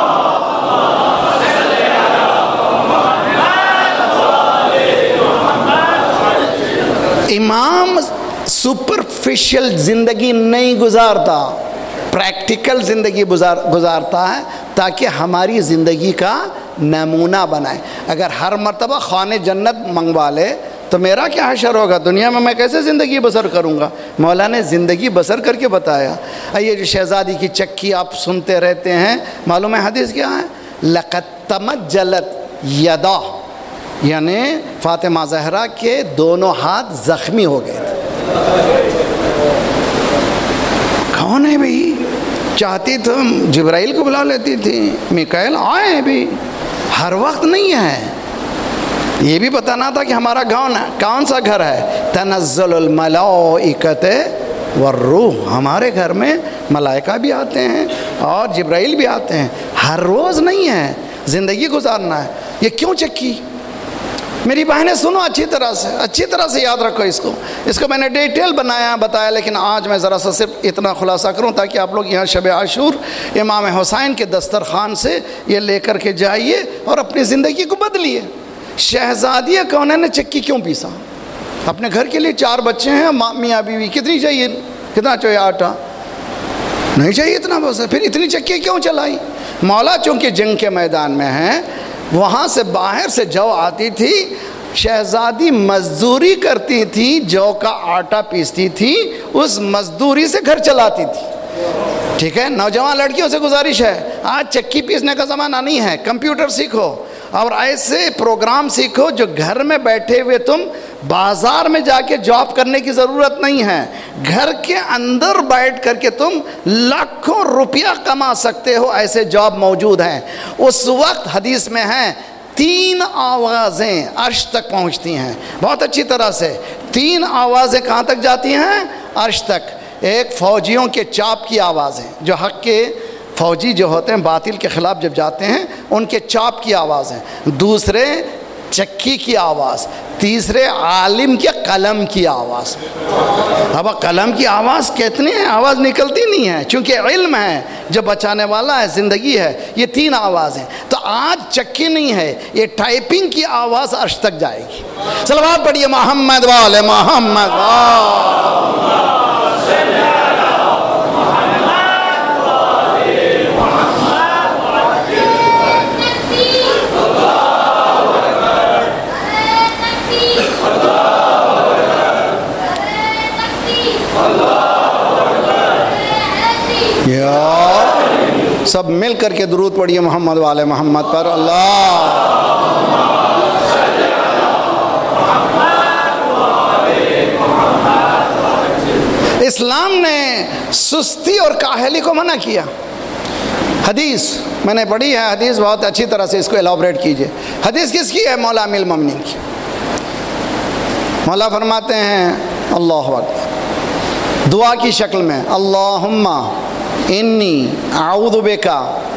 امام سپرفیشل زندگی نہیں گزارتا، پریکٹیکل زندگی گزارتا ہے تاکہ ہماری زندگی کا نمونہ بنائے. اگر ہر مرتبہ خانے جنت منگوا لے تو میرا کیا حشر ہوگا؟ دنیا میں کیسے زندگی بسر کروں گا؟ مولا نے زندگی بسر کر کے بتایا. یہ جو شہزادی کی چکی آپ سنتے رہتے ہیں، معلوم ہے حدیث کیا ہے؟ لقد تمجلت یدا، یعنی فاطمہ زہرا کے دونوں ہاتھ زخمی ہو گئے تھے. کون ہے بھئی؟ چاہتی تو جبرائیل کو بلا لیتی تھی، میکائیل آئے بھی، ہر وقت نہیں ہے. یہ بھی بتانا تھا کہ ہمارا گاؤں کون سا گھر ہے. تنزل الملائکۃ والروح، ہمارے گھر میں ملائکہ بھی آتے ہیں اور جبرائیل بھی آتے ہیں. ہر روز نہیں ہے، زندگی گزارنا ہے. یہ کیوں چکی؟ میری بہنیں سنو اچھی طرح سے یاد رکھو اس کو میں نے ڈیٹیل بتایا، لیکن آج میں ذرا سا صرف اتنا خلاصہ کروں تاکہ آپ لوگ یہاں شب عاشور امام حسین کے دسترخوان سے یہ لے کر کے جائیے اور اپنی زندگی کو بدلیے. شہزادی کونین نے چکی کیوں پیسا؟ اپنے گھر کے لیے 4 بچے ہیں، میاں بیوی، کتنا چاہیے آٹا؟ نہیں چاہیے اتنا، بس پھر اتنی چکی کیوں چلائی؟ مولا چونکہ جنگ کے میدان میں ہیں، وہاں سے باہر سے جو آتی تھی، شہزادی مزدوری کرتی تھی، جو کا آٹا پیستی تھی، اس مزدوری سے گھر چلاتی تھی. ٹھیک ہے، نوجوان لڑکیوں سے گزارش ہے، آج چکی پیسنے کا زمانہ نہیں ہے، کمپیوٹر سیکھو اور ایسے پروگرام سیکھو جو گھر میں بیٹھے ہوئے تم بازار میں جا کے جاب کرنے کی ضرورت نہیں ہے. گھر کے اندر بیٹھ کر کے تم لاکھوں روپیہ کما سکتے ہو، ایسے جاب موجود ہیں. اس وقت حدیث میں ہیں 3 آوازیں عرش تک پہنچتی ہیں. بہت اچھی طرح سے 3 آوازیں کہاں تک جاتی ہیں؟ عرش تک. ایک فوجیوں کے چاپ کی آوازیں، جو حق کے فوجی جو ہوتے ہیں باطل کے خلاف جب جاتے ہیں ان کے چاپ کی آوازیں. دوسرے چکی کی آواز. تیسرے عالم کے قلم کی آواز میں. اب قلم کی آواز کتنی ہے؟ آواز نکلتی نہیں ہے، چونکہ علم ہے جو بچانے والا ہے، زندگی ہے. یہ 3 آوازیں. تو آج چکی نہیں ہے، یہ ٹائپنگ کی آواز عرش تک جائے گی. صلوات پڑھیے محمد والے محمد. سب مل کر کے درود پڑھیے محمد والے محمد پر. اللہ اسلام نے سستی اور کاہلی کو منع کیا. حدیث میں نے پڑھی ہے، حدیث بہت اچھی طرح سے اس کو ایلابریٹ کیجئے. حدیث کس کی ہے؟ مولا امیر المومنین کی. مولا فرماتے ہیں اللہ اکبر دعا کی شکل میں، اللہم انی اعوذ بکا،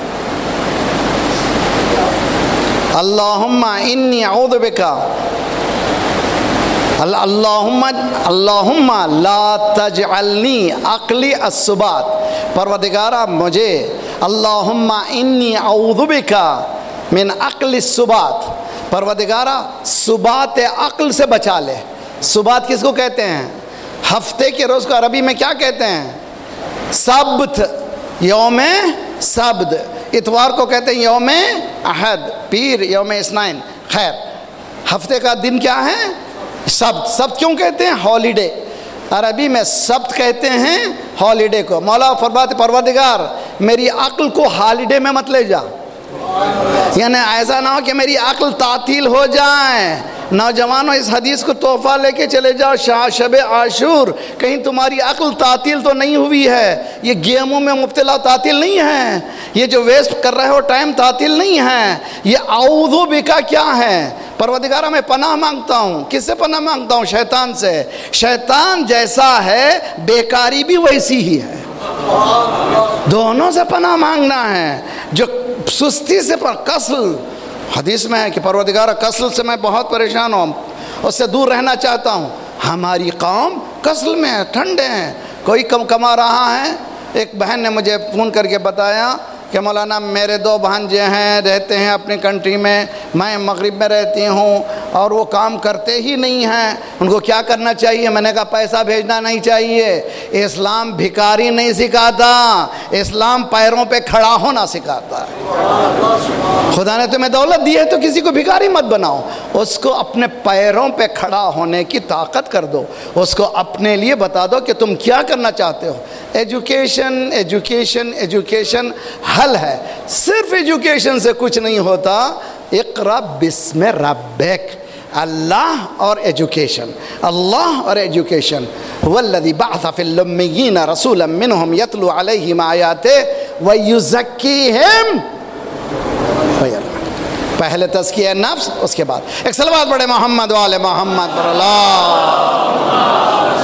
اللہم انی اعوذ بکا، اللہم لا تجعلنی عقلی السبات. پروردگارہ مجھے، اللہم انی اعوذ بکا من عقل السبات، پروردگارہ سبات عقل سے بچا لے. سبات کس کو کہتے ہیں؟ ہفتے کے روز کو عربی میں کیا کہتے ہیں؟ سبت، یوم سبت. اتوار کو کہتے ہیں یوم احد، پیر یوم اثنین. خیر، ہفتے کا دن کیا ہے؟ سبت. سبت کیوں کہتے ہیں؟ ہالیڈے. عربی میں سبت کہتے ہیں ہالیڈے کو. مولا فرماتے پروردگار میری عقل کو ہالیڈے میں مت لے جا، یعنی ایسا نہ ہو کہ میری عقل تعطیل ہو جائے. نوجوانوں اس حدیث کو تحفہ لے کے چلے جاؤ. شب عاشور کہیں تمہاری عقل تعطیل تو نہیں ہوئی ہے؟ یہ گیموں میں مبتلا تعطیل نہیں ہے؟ یہ جو ویسٹ کر رہے ہو ٹائم تعطیل نہیں ہے؟ یہ اعوذ بکا کیا ہے؟ پروردگارہ میں پناہ مانگتا ہوں. کس سے پناہ مانگتا ہوں؟ شیطان سے. شیطان جیسا ہے بیکاری بھی ویسی ہی ہے. دونوں سے پناہ مانگنا ہے. جو سستی سے کسل، حدیث میں ہے کہ پروردگارہ کسل سے میں بہت پریشان ہوں، اس سے دور رہنا چاہتا ہوں. ہماری قوم کسل میں ہے، ٹھنڈے ہیں، کوئی کم کما رہا ہے. ایک بہن نے مجھے فون کر کے بتایا کہ مولانا میرے 2 بھانجے ہیں، رہتے ہیں اپنی کنٹری میں، میں مغرب میں رہتی ہوں، اور وہ کام کرتے ہی نہیں ہیں. ان کو کیا کرنا چاہیے؟ میں نے کہا پیسہ بھیجنا نہیں چاہیے. اسلام بھکاری نہیں سکھاتا، اسلام پیروں پہ کھڑا ہونا سکھاتا ہے. خدا نے تمہیں دولت دی ہے تو کسی کو بھکاری مت بناؤ، اس کو اپنے پیروں پہ کھڑا ہونے کی طاقت کر دو. اس کو اپنے لیے بتا دو کہ تم کیا کرنا چاہتے ہو. ایجوکیشن ایجوکیشن ایجوکیشن حل ہے. صرف ایجوکیشن سے کچھ نہیں ہوتا. اقرا بسم ربک، اللہ اور ایجوکیشن، اللہ اور ایجوکیشن. هو الذی بعث فی الامیین رسولا منہم یتلو علیہم آیاتہ ویزکیہم. پہلے تزکیہ نفس، اس کے بعد ایک صلوات پڑھے محمد والے محمد پر. اللہ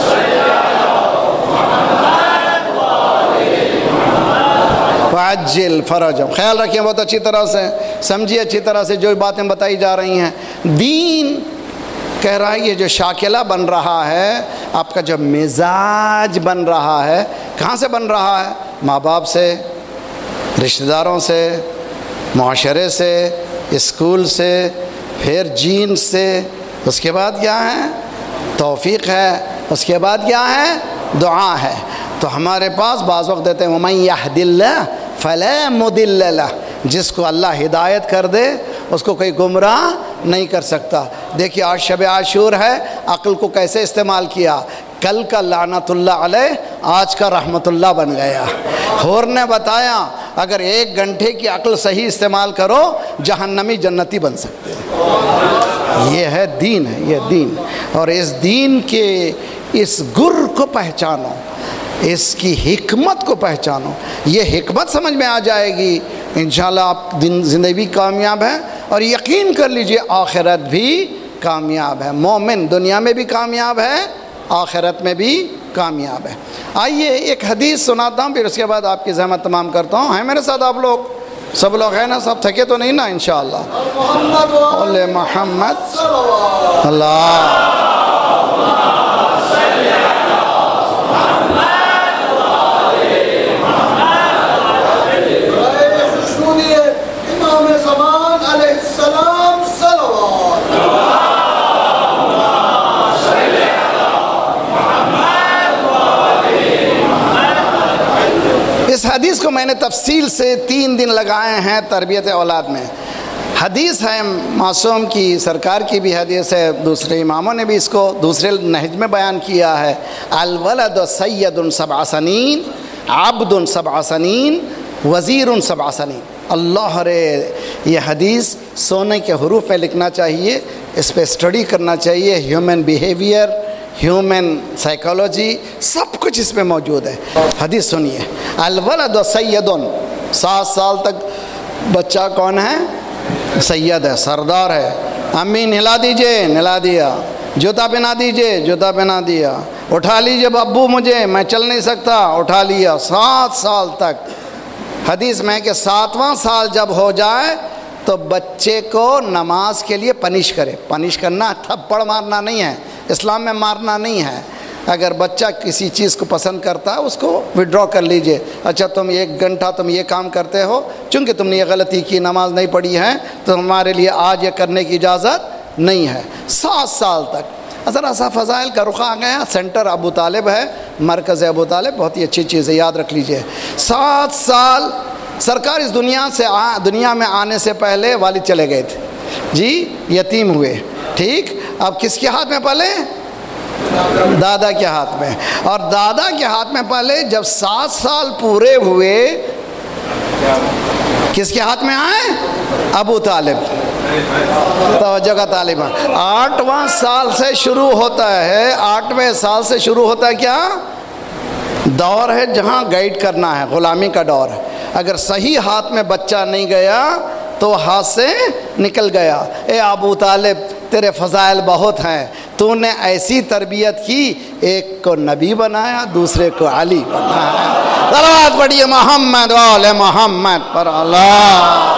وعجل فرجهم. خیال رکھیں بہت اچھی طرح سے، سمجھیے اچھی طرح سے جو باتیں بتائی جا رہی ہیں. دین کہہ رہا ہے یہ جو شاکلہ بن رہا ہے، آپ کا جو مزاج بن رہا ہے، کہاں سے بن رہا ہے؟ ماں باپ سے، رشتہ داروں سے، معاشرے سے، اسکول سے، پھر جین سے. اس کے بعد کیا ہے؟ توفیق ہے. اس کے بعد کیا ہے؟ دعا ہے. تو ہمارے پاس بعض وقت دیتے ہیں وَمَن يَهْدِ اللَّهُ فَلَا مُضِلَّ لَهُ، جس کو اللہ ہدایت کر دے اس کو کوئی گمراہ نہیں کر سکتا. دیکھیے آج شب عاشور ہے، عقل کو کیسے استعمال کیا. کل کا لعنت اللہ علیہ آج کا رحمت اللہ بن گیا. حور نے بتایا اگر 1 گھنٹے کی عقل صحیح استعمال کرو جہنمی جنتی بن سکتے ہیں. یہ ہے دین، ہے یہ دین. اور اس دین کے اس گر کو پہچانو، اس کی حکمت کو پہچانو. یہ حکمت سمجھ میں آ جائے گی انشاءاللہ آپ زندگی بھی کامیاب ہیں، اور یقین کر لیجئے آخرت بھی کامیاب ہے. مومن دنیا میں بھی کامیاب ہے، آخرت میں بھی کامیاب ہے. آئیے ایک حدیث سناتا ہوں، پھر اس کے بعد آپ کی زحمت تمام کرتا ہوں. ہیں میرے ساتھ آپ لوگ؟ سب لوگ ہیں نا؟ سب تھکے تو نہیں نا انشاءاللہ؟ محمد اللہ اس حدیث کو میں نے تفصیل سے 3 دن لگائے ہیں تربیت اولاد میں. حدیث ہے معصوم کی، سرکار کی بھی حدیث ہے، دوسرے اماموں نے بھی اس کو دوسرے نہج میں بیان کیا ہے. الولد سید 7 سنین عبد 7 سنین وزیر 7 سنین. اللہ رے، یہ حدیث سونے کے حروف میں لکھنا چاہیے، اس پہ اسٹڈی کرنا چاہیے. ہیومن بیہیویئر، ہیومن سائیکالوجی، سب کچھ اس میں موجود ہے. حدیث سنیے. الولد سید، 7 سال تک بچہ کون ہے؟ سید ہے، سردار ہے. امی نہلا دیجئے، نہلا دیا. جوتا پہنا دیجئے، جوتا پہنا دیا. اٹھا لیجئے ابو مجھے، میں چل نہیں سکتا، اٹھا لیا. 7 سال تک. حدیث میں کہ 7واں سال جب ہو جائے تو بچے کو نماز کے لیے پنش کرے. پنش کرنا تھپڑ مارنا نہیں ہے، اسلام میں مارنا نہیں ہے. اگر بچہ کسی چیز کو پسند کرتا ہے اس کو وڈرا کر لیجئے. اچھا تم 1 گھنٹہ تم یہ کام کرتے ہو، چونکہ تم نے یہ غلطی کی، نماز نہیں پڑھی ہے، تو ہمارے لیے آج یہ کرنے کی اجازت نہیں ہے. 7 سال تک. ذرا سا فضائل کا رخ آ گیا. سینٹر ابو طالب ہے، مرکز ابو طالب، بہت ہی اچھی چیز ہے، یاد رکھ لیجئے. 7 سال سرکار اس دنیا میں آنے سے پہلے والد چلے گئے تھے جی، یتیم ہوئے. ٹھیک. اب کس کے ہاتھ میں پلے؟ دادا کے ہاتھ میں. اور دادا کے ہاتھ میں پلے. جب 7 سال پورے ہوئے کس کے ہاتھ میں آئے؟ ابو طالب. توجہ کا طالبان. 8واں سال سے شروع ہوتا ہے. 8ویں سال سے شروع ہوتا ہے کیا؟ دور ہے جہاں گائیڈ کرنا ہے، غلامی کا دور ہے. اگر صحیح ہاتھ میں بچہ نہیں گیا تو ہاتھ سے نکل گیا. اے ابو طالب، تیرے فضائل بہت ہیں، تو نے ایسی تربیت کی، ایک کو نبی بنایا، دوسرے کو علی بنایا. صلوات پڑھیے محمد وآل محمد پر. اللہ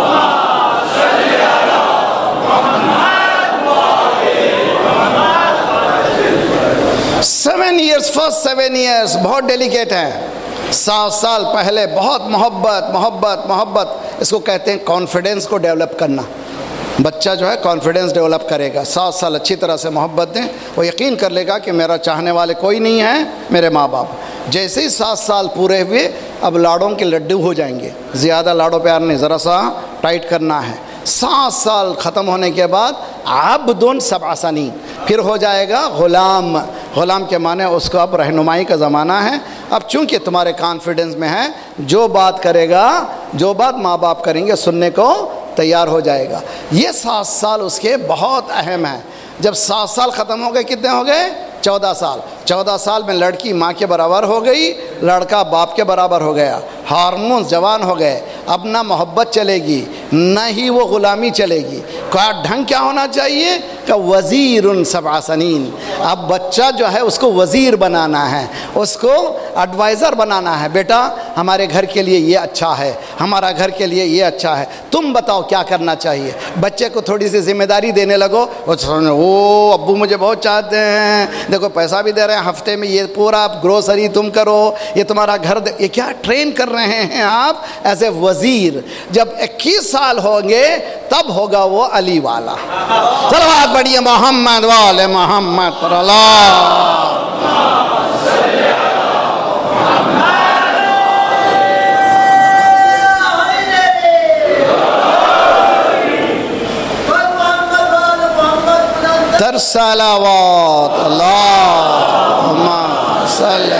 7 ایئرس، فرسٹ 7 ایئرس بہت ڈیلیکیٹ ہیں. 7 سال پہلے بہت محبت اس کو کہتے ہیں کانفیڈنس کو ڈیولپ کرنا. بچہ جو ہے کانفیڈنس ڈیولپ کرے گا. 7 سال اچھی طرح سے محبت دیں، وہ یقین کر لے گا کہ میرا چاہنے والے کوئی نہیں ہے، میرے ماں باپ. جیسے ہی 7 سال پورے ہوئے اب لاڑوں کے لڈو ہو جائیں گے. زیادہ لاڑو پیار نہیں، ذرا سا ٹائٹ کرنا ہے. 7 سال ختم ہونے کے بعد عبد 7 سنین، پھر ہو جائے گا غلام. غلام کے معنی اس کو اب رہنمائی کا زمانہ ہے. اب چونکہ تمہارے کانفیڈنس میں ہے، جو بات کرے گا، جو بات ماں باپ کریں گے سننے کو تیار ہو جائے گا. یہ 7 سال اس کے بہت اہم ہیں. جب 7 سال ختم ہو گئے، کتنے ہو گئے؟ 14 سال. 14 سال میں لڑکی ماں کے برابر ہو گئی، لڑکا باپ کے برابر ہو گیا. ہارمونز جوان ہو گئے. اب نہ محبت چلے گی، نہ ہی وہ غلامی چلے گی. کا ڈھنگ کیا ہونا چاہیے؟ کہ وزیر 7 سنین. اب بچہ جو ہے اس کو وزیر بنانا ہے، اس کو ایڈوائزر بنانا ہے. بیٹا ہمارے گھر کے لیے یہ اچھا ہے، ہمارا گھر کے لیے یہ اچھا ہے، تم بتاؤ کیا کرنا چاہیے. بچے کو تھوڑی سی ذمہ داری دینے لگو. وہ ابو مجھے بہت چاہتے ہیں، دیکھو پیسہ بھی دے رہے ہیں، ہفتے میں یہ پورا گروسری تم کرو، یہ تمہارا گھر یہ کیا ٹرین کر رہے ہیں آپ ایز اے وزیر. جب 21 سال ہوں گے تب ہوگا وہ علی والا. صلوات پڑھیے محمد وآل محمد پر. اللہ 10 صلوات. اللہم صلی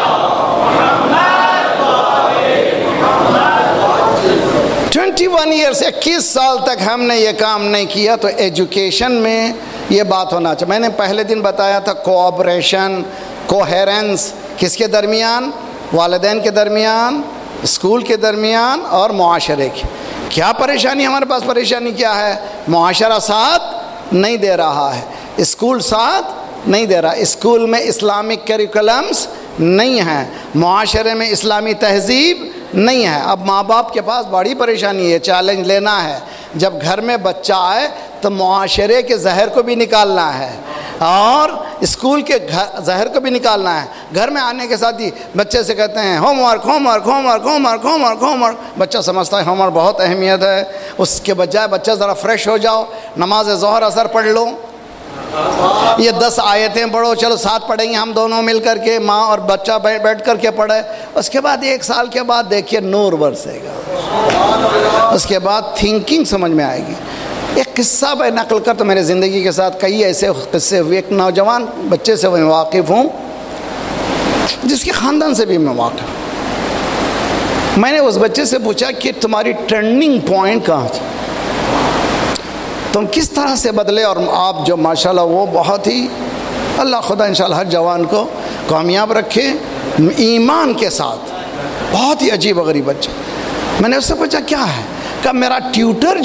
21 ایئرس، 21 سال تک ہم نے یہ کام نہیں کیا. تو ایجوکیشن میں یہ بات ہونا چاہیے. میں نے پہلے دن بتایا تھا کوآپریشن، کوہیرنس کس کے درمیان؟ والدین کے درمیان، اسکول کے درمیان اور معاشرے کی. کیا پریشانی ہمارے پاس؟ پریشانی کیا ہے؟ معاشرہ ساتھ نہیں دے رہا ہے، اسکول ساتھ نہیں دے رہا. اسکول میں اسلامک کریکولمز نہیں ہیں، معاشرے میں اسلامی تہذیب نہیں ہے. اب ماں باپ کے پاس بڑی پریشانی ہے، چیلنج لینا ہے. جب گھر میں بچہ آئے تو معاشرے کے زہر کو بھی نکالنا ہے، اور اسکول کے ظاہر کو بھی نکالنا ہے. گھر میں آنے کے ساتھ ہی بچے سے کہتے ہیں home work home work home work home work home work home work. بچہ سمجھتا ہے ہوم ورک بہت اہمیت ہے. اس کے بجائے بچہ ذرا فریش ہو جاؤ, نماز ظہر اثر پڑھ لو, یہ 10 آیتیں پڑھو, چلو ساتھ پڑھیں گے ہم دونوں مل کر کے, ماں اور بچہ بیٹھ کر کے پڑھے. اس کے بعد 1 سال کے بعد دیکھیے نور برسے گا, اس کے بعد تھنکنگ سمجھ میں آئے گی. ایک قصہ میں نقل کر تو میرے زندگی کے ساتھ کئی ایسے قصے ہوئے. ایک نوجوان بچے سے میں واقف ہوں جس کے خاندان سے بھی میں واقف ہوں. میں نے اس بچے سے پوچھا کہ تمہاری ٹرننگ پوائنٹ کہاں تھا, تم کس طرح سے بدلے, اور آپ جو ماشاءاللہ وہ بہت ہی, اللہ خدا انشاءاللہ ہر جوان کو کامیاب رکھے ایمان کے ساتھ, بہت ہی عجیب و غریب بچہ. میں نے اس سے پوچھا کیا ہے, کہ میرا ٹیوٹر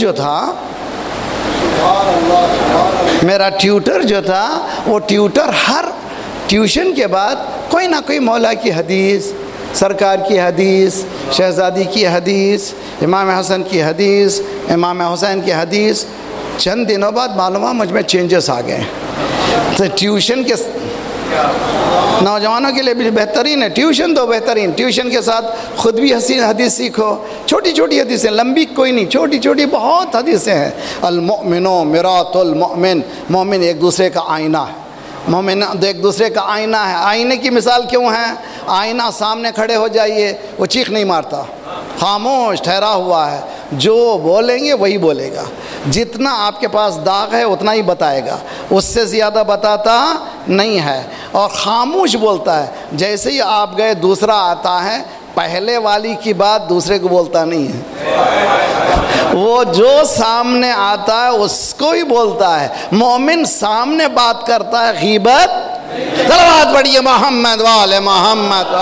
جو تھا وہ ٹیوٹر ہر ٹیوشن کے بعد کوئی نہ کوئی مولا کی حدیث, سرکار کی حدیث, شہزادی کی حدیث, امام حسن کی حدیث, امام حسین کی حدیث. چند دنوں بعد معلوم ہوا مجھ میں چینجز آ گئے. تو ٹیوشن کے نوجوانوں کے لیے بھی بہترین ہے, ٹیوشن تو بہترین. ٹیوشن کے ساتھ خود بھی حدیث سیکھو, چھوٹی چھوٹی حدیثیں, لمبی کوئی نہیں, چھوٹی چھوٹی بہت حدیثیں ہیں. المؤمن مرآۃ المؤمن, مومن ایک دوسرے کا آئینہ ہے, مومن ایک دوسرے کا آئینہ ہے. آئینے کی مثال کیوں ہے؟ آئینہ سامنے کھڑے ہو جائیے, وہ چیخ نہیں مارتا, خاموش ٹھہرا ہوا ہے, جو بولیں گے وہی بولے گا. جتنا آپ کے پاس داغ ہے اتنا ہی بتائے گا, اس سے زیادہ بتاتا نہیں ہے, اور خاموش بولتا ہے. جیسے ہی آپ گئے دوسرا آتا ہے, پہلے والی کی بات دوسرے کو بولتا نہیں ہے, وہ جو سامنے آتا ہے اس کو ہی بولتا ہے. مومن سامنے بات کرتا ہے, غیبت. صلوات پڑھیے محمد وآل محمد.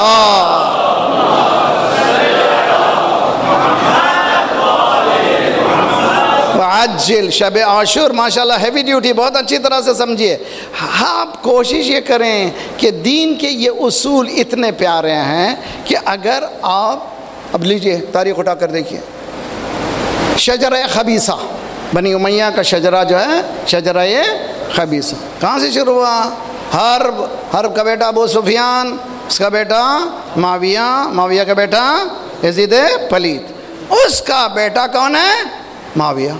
عجل شب عاشور ماشاءاللہ ہیوی ڈیوٹی, بہت اچھی طرح سے سمجھیے. آپ کوشش یہ کریں کہ دین کے یہ اصول اتنے پیارے ہیں کہ اگر آپ اب لیجئے تاریخ اٹھا کر دیکھیے. شجرہ خبیثہ, بنی امیہ کا شجرہ جو ہے شجرہ خبیثہ کہاں سے شروع ہوا؟ حرب کا بیٹا ابو سفیان, اس کا بیٹا معاویہ, معاویہ کا بیٹا یزید پلیت, اس کا بیٹا کون ہے؟ معاویہ.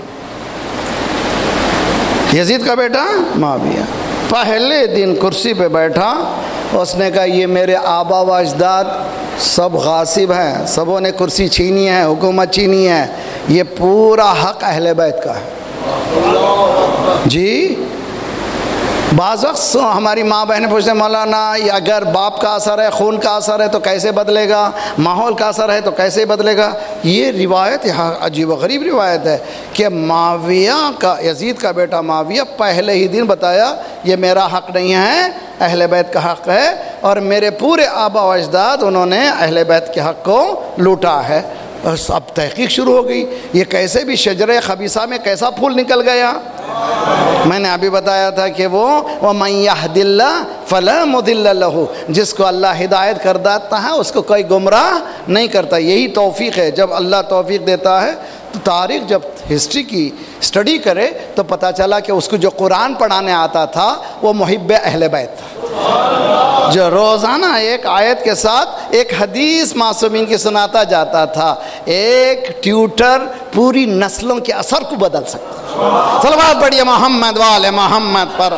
یزید کا بیٹا معاویہ. پہلے دن کرسی پہ بیٹھا, اس نے کہا یہ میرے آبا و اجداد سب غاصب ہیں, سبوں نے کرسی چھینی ہے, حکومت چھینی ہے, یہ پورا حق اہل بیت کا ہے. جی بعض وقت ہماری ماں بہنیں پوچھتے ہیں مولانا اگر باپ کا اثر ہے, خون کا اثر ہے تو کیسے بدلے گا, ماحول کا اثر ہے تو کیسے بدلے گا. یہ روایت عجیب و غریب روایت ہے کہ معاویہ کا, یزید کا بیٹا معاویہ پہلے ہی دن بتایا یہ میرا حق نہیں ہے, اہل بیت کا حق ہے, اور میرے پورے آبا و اجداد انہوں نے اہل بیت کے حق کو لوٹا ہے. بس اب تحقیق شروع ہو گئی, یہ کیسے بھی شجرہ خبیثہ میں کیسا پھول نکل گیا. میں نے ابھی بتایا تھا کہ وہ وَمَن يَهْدِ اللَّهُ فَلَا مُضِلَّ لَهُ, جس کو اللہ ہدایت کر دیتا ہے اس کو کوئی گمراہ نہیں کرتا. یہی توفیق ہے. جب اللہ توفیق دیتا ہے تو تاریخ جب ہسٹری کی اسٹڈی کرے تو پتہ چلا کہ اس کو جو قرآن پڑھانے آتا تھا وہ محب اہل بیت تھا, جو روزانہ ایک آیت کے ساتھ ایک حدیث معصومین کی سناتا جاتا تھا. ایک ٹیوٹر پوری نسلوں کے اثر کو بدل سکتا. صلوات پڑھیے محمد وآل محمد پر.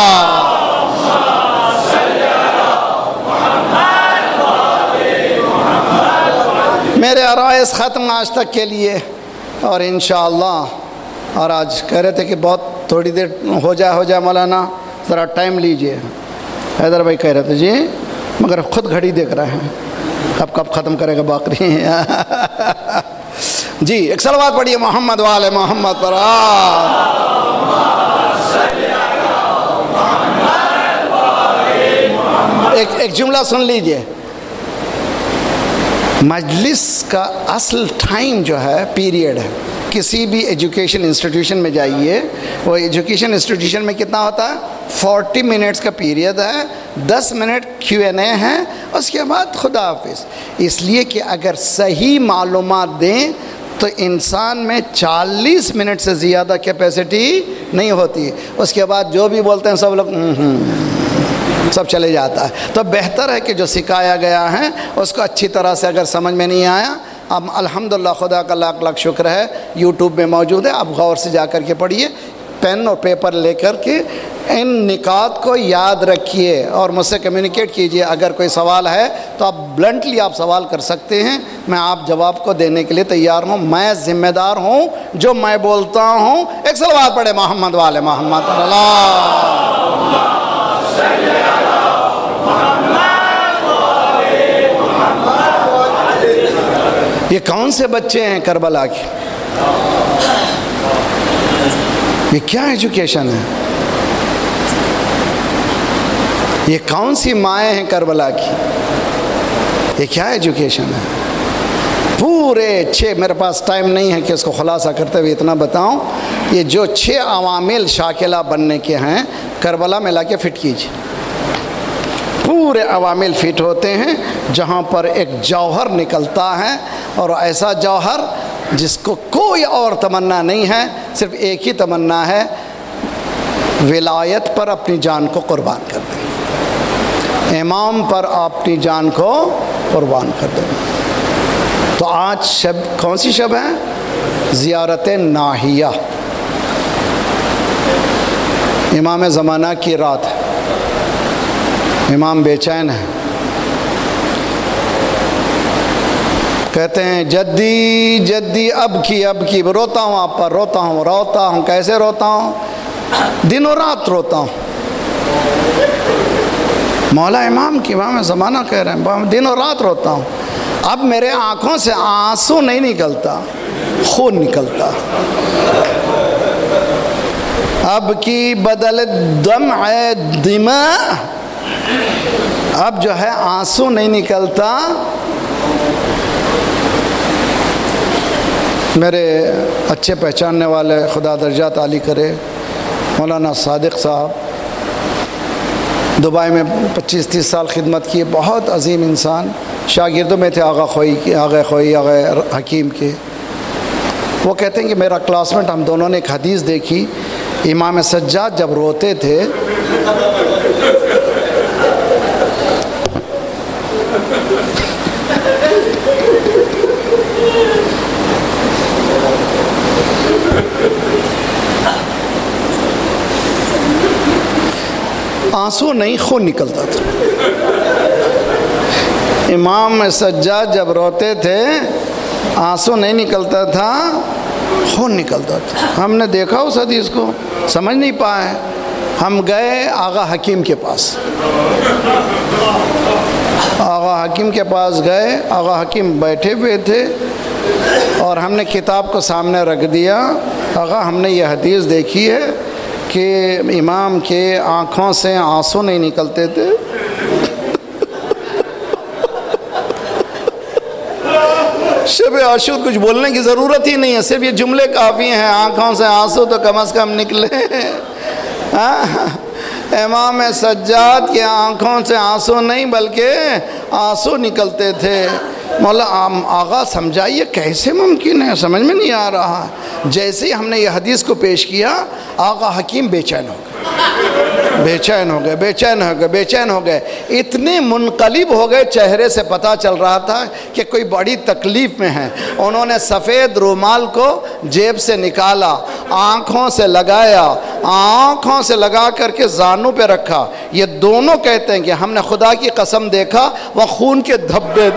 میرے عرائض ختم آج تک کے لیے, اور انشاءاللہ, اور آج کہہ رہے تھے کہ بہت تھوڑی دیر ہو جائے مولانا, ذرا ٹائم لیجئے. حیدر بھائی کہہ رہے تھے جی, مگر خود گھڑی دیکھ رہے ہیں کب ختم کرے گا باقی. جی ایک صلوات پڑھیے محمد وآل محمد پر. ایک جملہ سن لیجئے. مجلس کا اصل ٹائم جو ہے پیریڈ ہے. کسی بھی ایجوکیشن انسٹیٹیوشن میں جائیے, وہ ایجوکیشن انسٹیٹیوشن میں کتنا ہوتا ہے؟ 40 منٹس کا پیریڈ ہے, 10 منٹ Q&A ہے, اس کے بعد خدا حافظ. اس لیے کہ اگر صحیح معلومات دیں تو انسان میں 40 منٹ سے زیادہ کیپیسٹی نہیں ہوتی. اس کے بعد جو بھی بولتے ہیں سب لوگ سب چلے جاتا ہے. تو بہتر ہے کہ جو سکھایا گیا ہے اس کو اچھی طرح سے اگر سمجھ میں نہیں آیا، اب الحمدللہ خدا کا لاکھ لاکھ شکر ہے یوٹیوب میں موجود ہے، آپ غور سے جا کر کے پڑھیے، پین اور پیپر لے کر کے ان نکات کو یاد رکھیے اور مجھ سے کمیونیکیٹ کیجئے. اگر کوئی سوال ہے تو آپ بلنٹلی آپ سوال کر سکتے ہیں، میں آپ جواب کو دینے کے لیے تیار ہوں. میں ذمہ دار ہوں جو میں بولتا ہوں. ایک صلوات پڑھے محمد والے محمد. اللہ یہ کون سے بچے ہیں کربلا کے؟ یہ کیا ایجوکیشن ہے؟ یہ کون سی مائیں ہیں کربلا کی؟ یہ کیا ایجوکیشن ہے؟ پورے 6، میرے پاس ٹائم نہیں ہے کہ اس کو خلاصہ کرتے ہوئے اتنا بتاؤں. یہ جو 6 عوامل شاکلہ بننے کے ہیں کربلا میں لا کے فٹ کیجیے. پورے عوامل فٹ ہوتے ہیں جہاں پر ایک جوہر نکلتا ہے، اور ایسا جوہر جس کو کوئی اور تمنا نہیں ہے، صرف ایک ہی تمنا ہے، ولایت پر اپنی جان کو قربان کر دیں، امام پر اپنی جان کو قربان کر دیں. تو آج شب کون سی شب ہے؟ زیارت ناہیہ، امام زمانہ کی رات ہے. امام بے چین ہے، کہتے ہیں جدی جدی اب کی روتا ہوں آپ پر، روتا ہوں. کیسے روتا ہوں؟ دن و رات روتا ہوں. مولا امام کی امام زمانہ کہہ رہے ہیں دن و رات روتا ہوں. اب میرے آنکھوں سے آنسو نہیں نکلتا، خون نکلتا. اب کی بدل دمع دماء، اب جو ہے آنسو نہیں نکلتا. میرے اچھے پہچاننے والے، خدا درجات عالی کرے، مولانا صادق صاحب، دبئی میں 25-30 سال خدمت کی، بہت عظیم انسان، شاگردوں میں تھے آغا خوئی حکیم کے. وہ کہتے ہیں کہ میرا کلاسمیٹ، ہم دونوں نے ایک حدیث دیکھی، امام سجاد جب روتے تھے آنسو نہیں، خون نکلتا تھا. امام سجاد جب روتے تھے آنسو نہیں نکلتا تھا، خون نکلتا تھا. ہم نے دیکھا اس حدیث کو، سمجھ نہیں پائے. ہم گئے آغا حکیم کے پاس، آغا حکیم کے پاس گئے. آغا حکیم بیٹھے ہوئے تھے اور ہم نے کتاب کو سامنے رکھ دیا. آغا ہم نے یہ حدیث دیکھی ہے کہ امام کے آنکھوں سے آنسو نہیں نکلتے تھے. شب عاشور کچھ بولنے کی ضرورت ہی نہیں ہے، صرف یہ جملے کافی ہیں، آنکھوں سے آنسو تو کم از کم نکلے. امام سجاد کے آنکھوں سے آنسو نہیں بلکہ آنسو نکلتے تھے. مولا آغا سمجھائیے کیسے ممکن ہے، سمجھ میں نہیں آ رہا. جیسے ہی ہم نے یہ حدیث کو پیش کیا، آغا حکیم بے چین ہو گئے. اتنے منقلب ہو گئے، چہرے سے پتہ چل رہا تھا کہ کوئی بڑی تکلیف میں ہے. انہوں نے سفید رومال کو جیب سے نکالا، آنکھوں سے لگایا، آنکھوں سے لگا کر کے زانوں پہ رکھا. یہ دونوں کہتے ہیں کہ ہم نے خدا کی قسم دیکھا وہ خون کے دھبے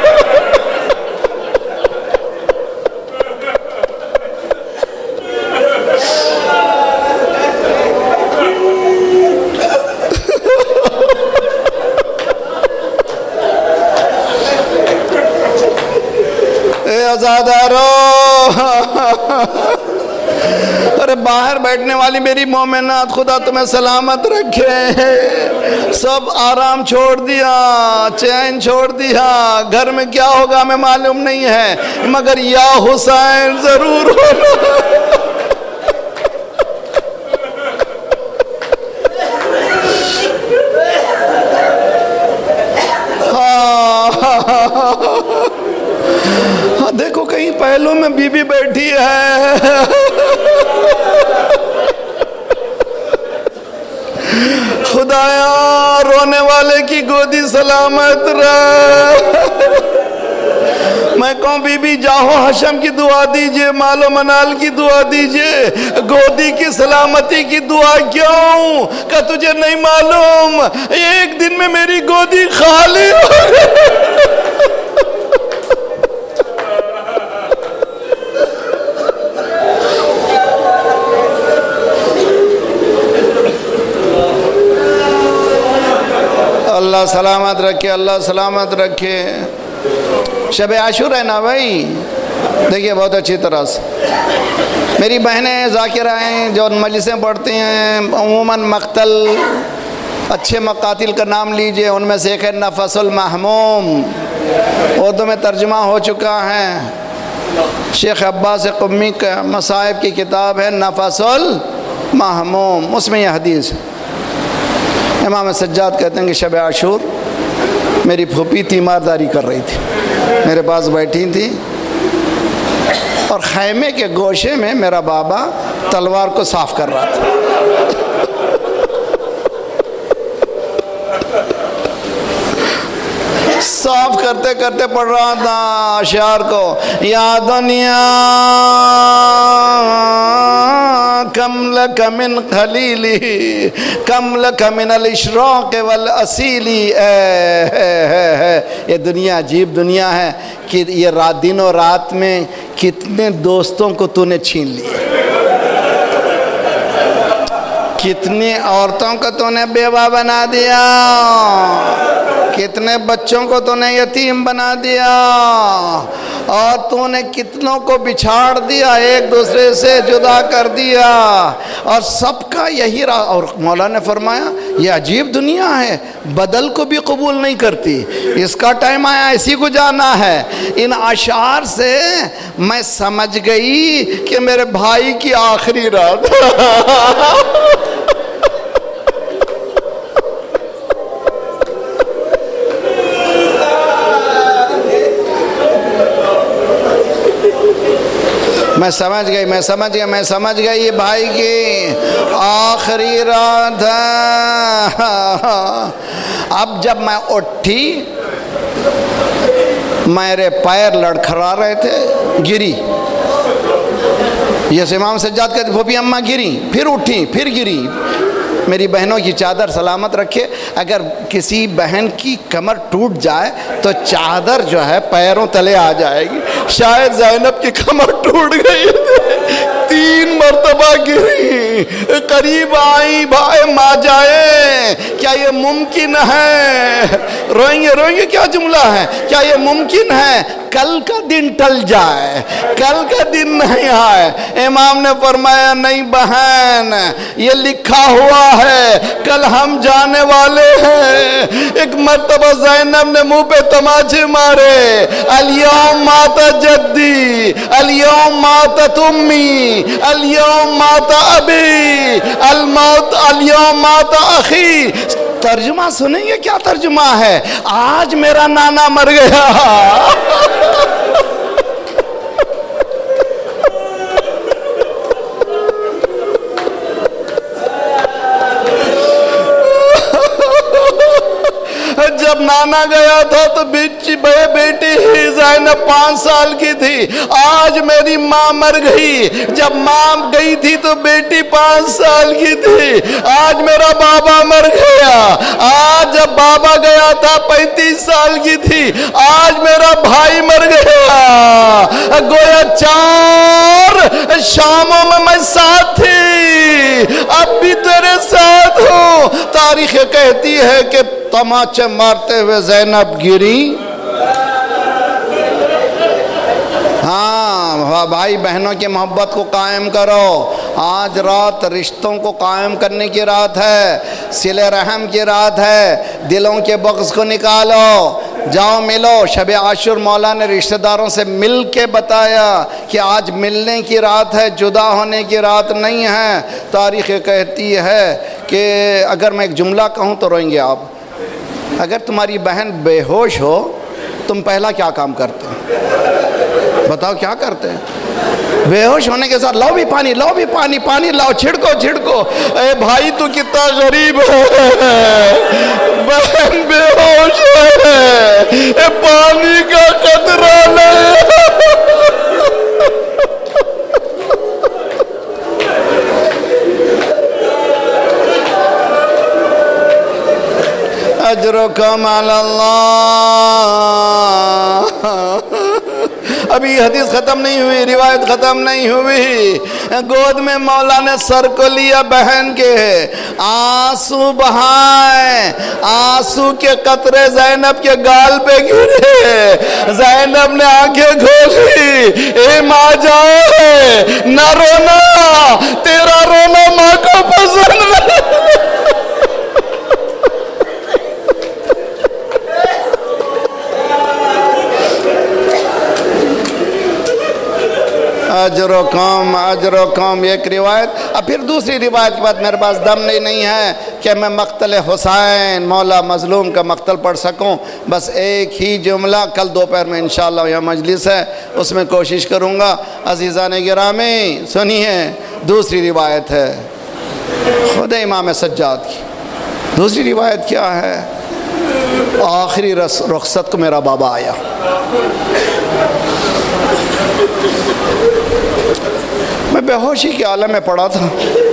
ارے باہر بیٹھنے والی میری مومنات، خدا تمہیں سلامت رکھے. سب آرام چھوڑ دیا، چین چھوڑ دیا. گھر میں کیا ہوگا ہمیں معلوم نہیں ہے، مگر یا حسین ضرور ہونا. دیکھو کہیں پہلو میں بیوی بیٹھی ہے، خدایا رونے والے کی گودی سلامت رہے۔ میں کہوں بی بی جاؤ حشم کی دعا دیجئے، مال و منال کی دعا دیجئے، گودی کی سلامتی کی دعا کیوں؟ کہ تجھے نہیں معلوم ایک دن میں میری گودی خالی ہو گئی۔ اللہ سلامت رکھے، اللہ سلامت رکھے۔ شب عاشور ہے نا بھائی، دیکھیے بہت اچھی طرح سے میری بہنیں ذاکرہ ہیں جو مجلسیں پڑھتی ہیں، عموماً مقتل اچھے مقاتل کا نام لیجئے، ان میں سے ایک ہے نفس المحموم، اردو میں ترجمہ ہو چکا ہے، شیخ عباس قمی کا مصائب کی کتاب ہے نفس المحموم، اس میں یہ حدیث ہے۔ امام سجاد کہتے ہیں کہ شب عاشور میری پھوپھی تیمارداری کر رہی تھی، میرے پاس بیٹھی تھی اور خیمے کے گوشے میں میرا بابا تلوار کو صاف کر رہا تھا۔ صاف کرتے کرتے پڑھ رہا تھا اشعار کو، یا دنیا کم لک من خلیلی کم لک من الاشراق والاسیلی، یہ دنیا عجیب دنیا ہے کہ یہ دن و رات میں کتنے دوستوں کو تو نے چھین لیا، کتنی عورتوں کو تو نے بیوہ بنا دیا، کتنے بچوں کو تو نے یتیم بنا دیا، اور تو نے کتنوں کو بچھاڑ دیا، ایک دوسرے سے جدا کر دیا، اور سب کا یہی اور مولا نے فرمایا یہ عجیب دنیا ہے، بدل کو بھی قبول نہیں کرتی، اس کا ٹائم آیا اسی کو جانا ہے۔ ان اشعار سے میں سمجھ گئی کہ میرے بھائی کی آخری رات میں سمجھ گئی یہ بھائی کی آخری رات ہے۔ اب جب میں اٹھی میرے پیر لڑکھڑا رہے تھے، گری، یہ امام سجاد کہتے پھوپھی اماں گری، پھر اٹھی، پھر گری۔ میری بہنوں کی چادر سلامت رکھے، اگر کسی بہن کی کمر ٹوٹ جائے تو چادر جو ہے پیروں تلے آ جائے گی، شاید زینب کی کمر ٹوٹ گئی، 3 مرتبہ گری، قریب آئی بھائی ماں جائے، کیا یہ ممکن ہے؟ روئیں گے کیا جملہ ہے؟ کیا یہ ممکن ہے کل کا دن ٹل جائے، کل کا دن نہیں آئے؟ امام نے فرمایا نہیں بہن، یہ لکھا ہوا ہے، کل ہم جانے والے ہیں۔ ایک مرتبہ زینب نے منہ پہ تماچے مارے، الیوم مات جدی، الیوم ماتت امی، الیوم مات ابی، الیوم مات اخی۔ ترجمہ سنیں گے کیا ترجمہ ہے؟ آج میرا نانا مر گیا۔ جب نانا گیا تھا تو بیٹی ہی زینب 5 سال کی تھی، آج میری ماں مر گئی، جب ماں گئی تھی تو بیٹی 5 سال کی تھی، آج میرا بابا مر گیا، آج جب بابا گیا تھا 35 سال کی تھی، آج میرا بھائی مر گیا، گویا 4 شاموں میں ساتھ تھی، اب بھی تیرے ساتھ ہوں۔ تاریخ کہتی ہے کہ تماچے مارتے ہوئے زینب گری۔ ہاں بھائی بہنوں کی محبت کو قائم کرو، آج رات رشتوں کو قائم کرنے کی رات ہے، صلہ رحم کی رات ہے، دلوں کے بغض کو نکالو، جاؤ ملو۔ شب عاشور مولا نے رشتہ داروں سے مل کے بتایا کہ آج ملنے کی رات ہے، جدا ہونے کی رات نہیں ہے۔ تاریخ کہتی ہے کہ اگر میں ایک جملہ کہوں تو روئیں گے آپ، اگر تمہاری بہن بے ہوش ہو تم پہلا کیا کام کرتے ہو؟ بتاؤ کیا کرتے ہیں؟ بے ہوش ہونے کے ساتھ لاؤ بھی پانی، لاؤ بھی پانی، پانی لاؤ، چھڑکو چھڑکو۔ اے بھائی تو کتنا غریب ہے، بہن بے ہوش ہے، اے پانی کا قطرہ نہیں۔ اجرکم علی اللہ۔ ابھی حدیث ختم نہیں ہوئی، روایت ختم نہیں ہوئی۔ گود میں مولا نے سر کو لیا بہن کے، آنسو بہائے، آنسو کے قطرے زینب کے گال پہ گرے۔ زینب نے آنکھیں کھولی، اے ماں جائے نہ رونا، تیرا رونا ماں کو پسند نہیں۔ اجرکم اجرکم، ایک روایت۔ اب پھر دوسری روایت کے بعد میرے پاس دم نہیں ہے کہ میں مقتل حسین، مولا مظلوم کا مقتل پڑھ سکوں۔ بس ایک ہی جملہ، کل دوپہر میں انشاءاللہ یہاں مجلس ہے، اس میں کوشش کروں گا۔ عزیزان گرامی سنیے، دوسری روایت ہے خود امام سجاد کی۔ دوسری روایت کیا ہے؟ آخری رخصت کو میرا بابا آیا۔ میں بے ہوشی کے عالم میں پڑا تھا،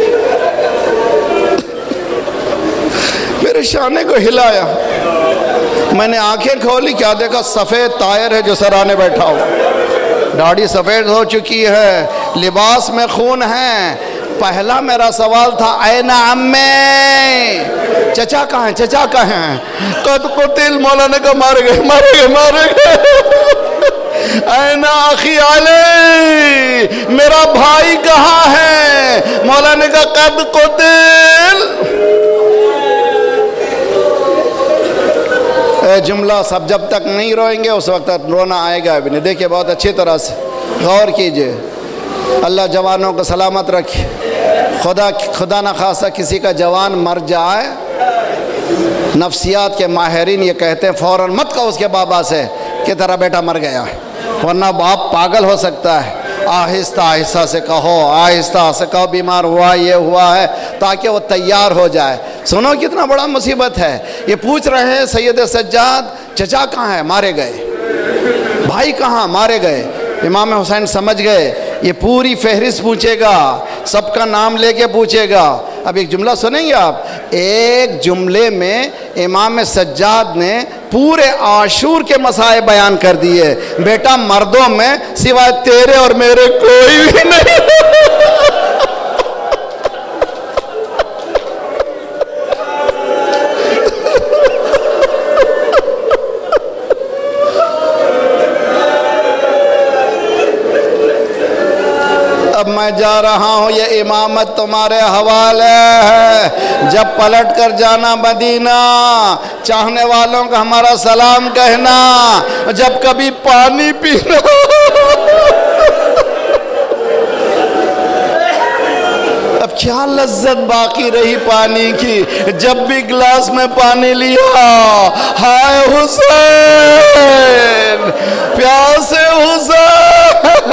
میرے شانے کو ہلایا، میں نے آنکھیں کھولی، کیا دیکھا؟ سفید طائر ہے جو سرانے بیٹھا ہو، داڑھی سفید ہو چکی ہے، لباس میں خون ہے۔ پہلا میرا سوال تھا، این عمّی، چچا کہاں ہیں؟ چچا کہاں ہیں؟ قد قتل، مولانا کا مارے گئے مارے گئے مارے گئے۔ این اخی علی، میرا بھائی کہاں ہے؟ مولانا کا قد قتل۔ اے جملہ سب جب تک نہیں روئیں گے اس وقت تک رونا آئے گا بھی نہیں۔ دیکھیں بہت اچھی طرح سے غور کیجئے۔ اللہ جوانوں کو سلامت رکھے۔ خدا نہ خواستہ کسی کا جوان مر جائے، نفسیات کے ماہرین یہ کہتے ہیں فوراً مت کہو اس کے بابا سے کہ تیرا بیٹا مر گیا ہے، ورنہ باپ پاگل ہو سکتا ہے۔ آہستہ آہستہ سے کہو، آہستہ سے کہو بیمار ہوا، یہ ہوا ہے، تاکہ وہ تیار ہو جائے۔ سنو کتنا بڑا مصیبت ہے۔ یہ پوچھ رہے ہیں سید سجاد چچا کہاں ہے؟ مارے گئے۔ بھائی کہاں؟ مارے گئے۔ امام حسین سمجھ گئے یہ پوری فہرست پوچھے گا، سب کا نام لے کے پوچھے گا۔ اب ایک جملہ سنیں گے آپ؟ ایک جملے میں امام سجاد نے پورے عاشور کے مسائل بیان کر دیے۔ بیٹا مردوں میں سوائے تیرے اور میرے کوئی بھی نہیں۔ اب میں جا رہا ہوں، یہ امامت تمہارے حوالے ہے۔ جب پلٹ کر جانا مدینہ، چاہنے والوں کا ہمارا سلام کہنا، جب کبھی پانی پینا۔ اب کیا لذت باقی رہی پانی کی؟ جب بھی گلاس میں پانی لیا، ہائے حسین، پیاسے حسین۔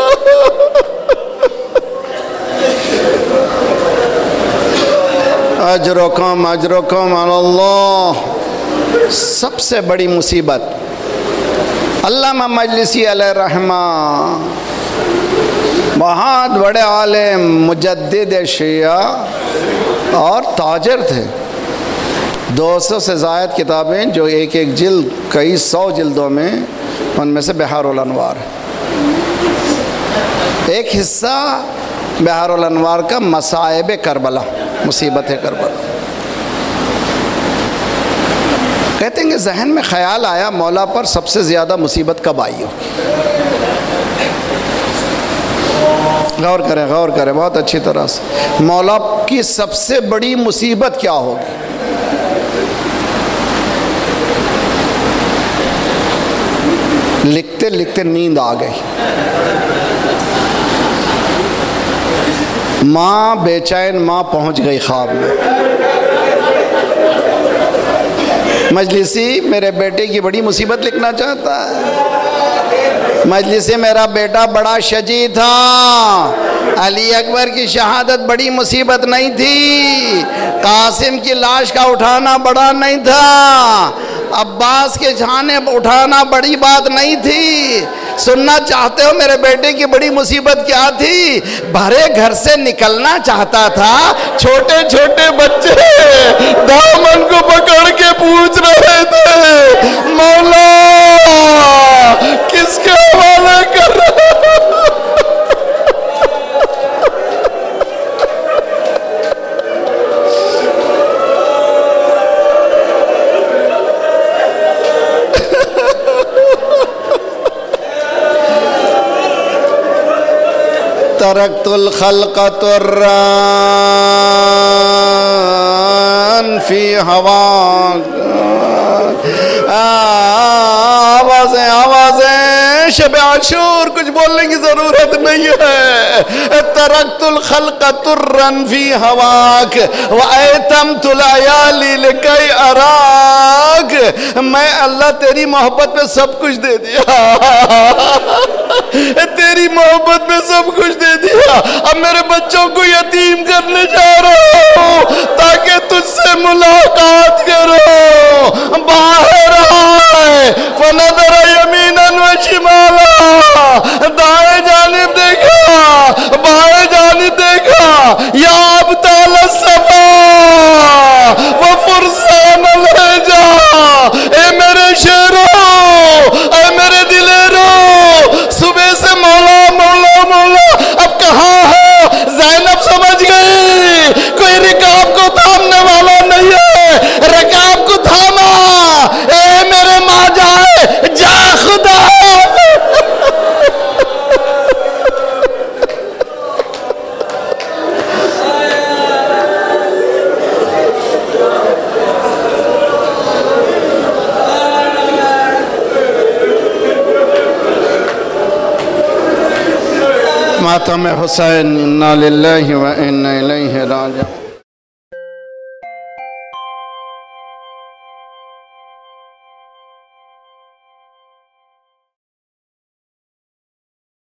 اجرکم اجرکم علی اللہ۔ سب سے بڑی مصیبت، علامہ مجلسی علیہ رحمہ بہت بڑے عالم، مجدد شیعہ اور تاجر تھے۔ 200 سے زائد کتابیں جو ایک ایک جلد کئی 100 جلدوں میں، ان میں سے بحار الانوار ایک حصہ۔ بحار الانوار کا مصائب کربلا، مصیبت کربلا۔ کہتے ہیں کہ ذہن میں خیال آیا مولا پر سب سے زیادہ مصیبت کب آئی ہوگی؟ غور کریں غور کریں بہت اچھی طرح سے، مولا کی سب سے بڑی مصیبت کیا ہوگی؟ لکھتے لکھتے نیند آ گئی۔ ماں بے چین، ماں پہنچ گئی خواب میں۔ مجلسی میرے بیٹے کی بڑی مصیبت لکھنا چاہتا ہے۔ مجلسی میرا بیٹا بڑا شجاع تھا، علی اکبر کی شہادت بڑی مصیبت نہیں تھی، قاسم کی لاش کا اٹھانا بڑا نہیں تھا، عباس کے چھانے اٹھانا بڑی بات نہیں تھی۔ سننا چاہتے ہو میرے بیٹے کی بڑی مصیبت کیا تھی؟ بھرے گھر سے نکلنا چاہتا تھا، چھوٹے چھوٹے بچے دامن کو پکڑ کے پوچھ رہے تھے مولا کس کے حوالے کر رہے ہیں؟ ترکت الخلق طرًا فی ہواک۔ آوازیں شب عاشور، کچھ بولنے کی ضرورت نہیں ہے۔ ترکت الخلق طرًا فی ہواک وایتمت العیالی لکی اراک۔ میں اللہ تیری محبت میں سب کچھ دے دیا، تیری محبت میں سب کچھ دے دیا، اب میرے بچوں کو یتیم کرنے جا رہا ہوں تاکہ تجھ سے ملاقات کرو۔ باہر آئے فنظر یمینا و شمالا، دائیں جانب دیکھا بائیں جانب دیکھا، یا ابطال الصفا و فرسان الحجا، اے میرے شیرو اے میرے دلیرو، صبح سے مولا مولا مولا، اب کہاں ہو؟ زینب سمجھ گئی کوئی رکاب کو تھامنے والا نہیں ہے، رکاب کو تھاما، اے میرے ماں جائے جا خدا۔ ماتم حسین، انا للہ و انا الیہ راجعون۔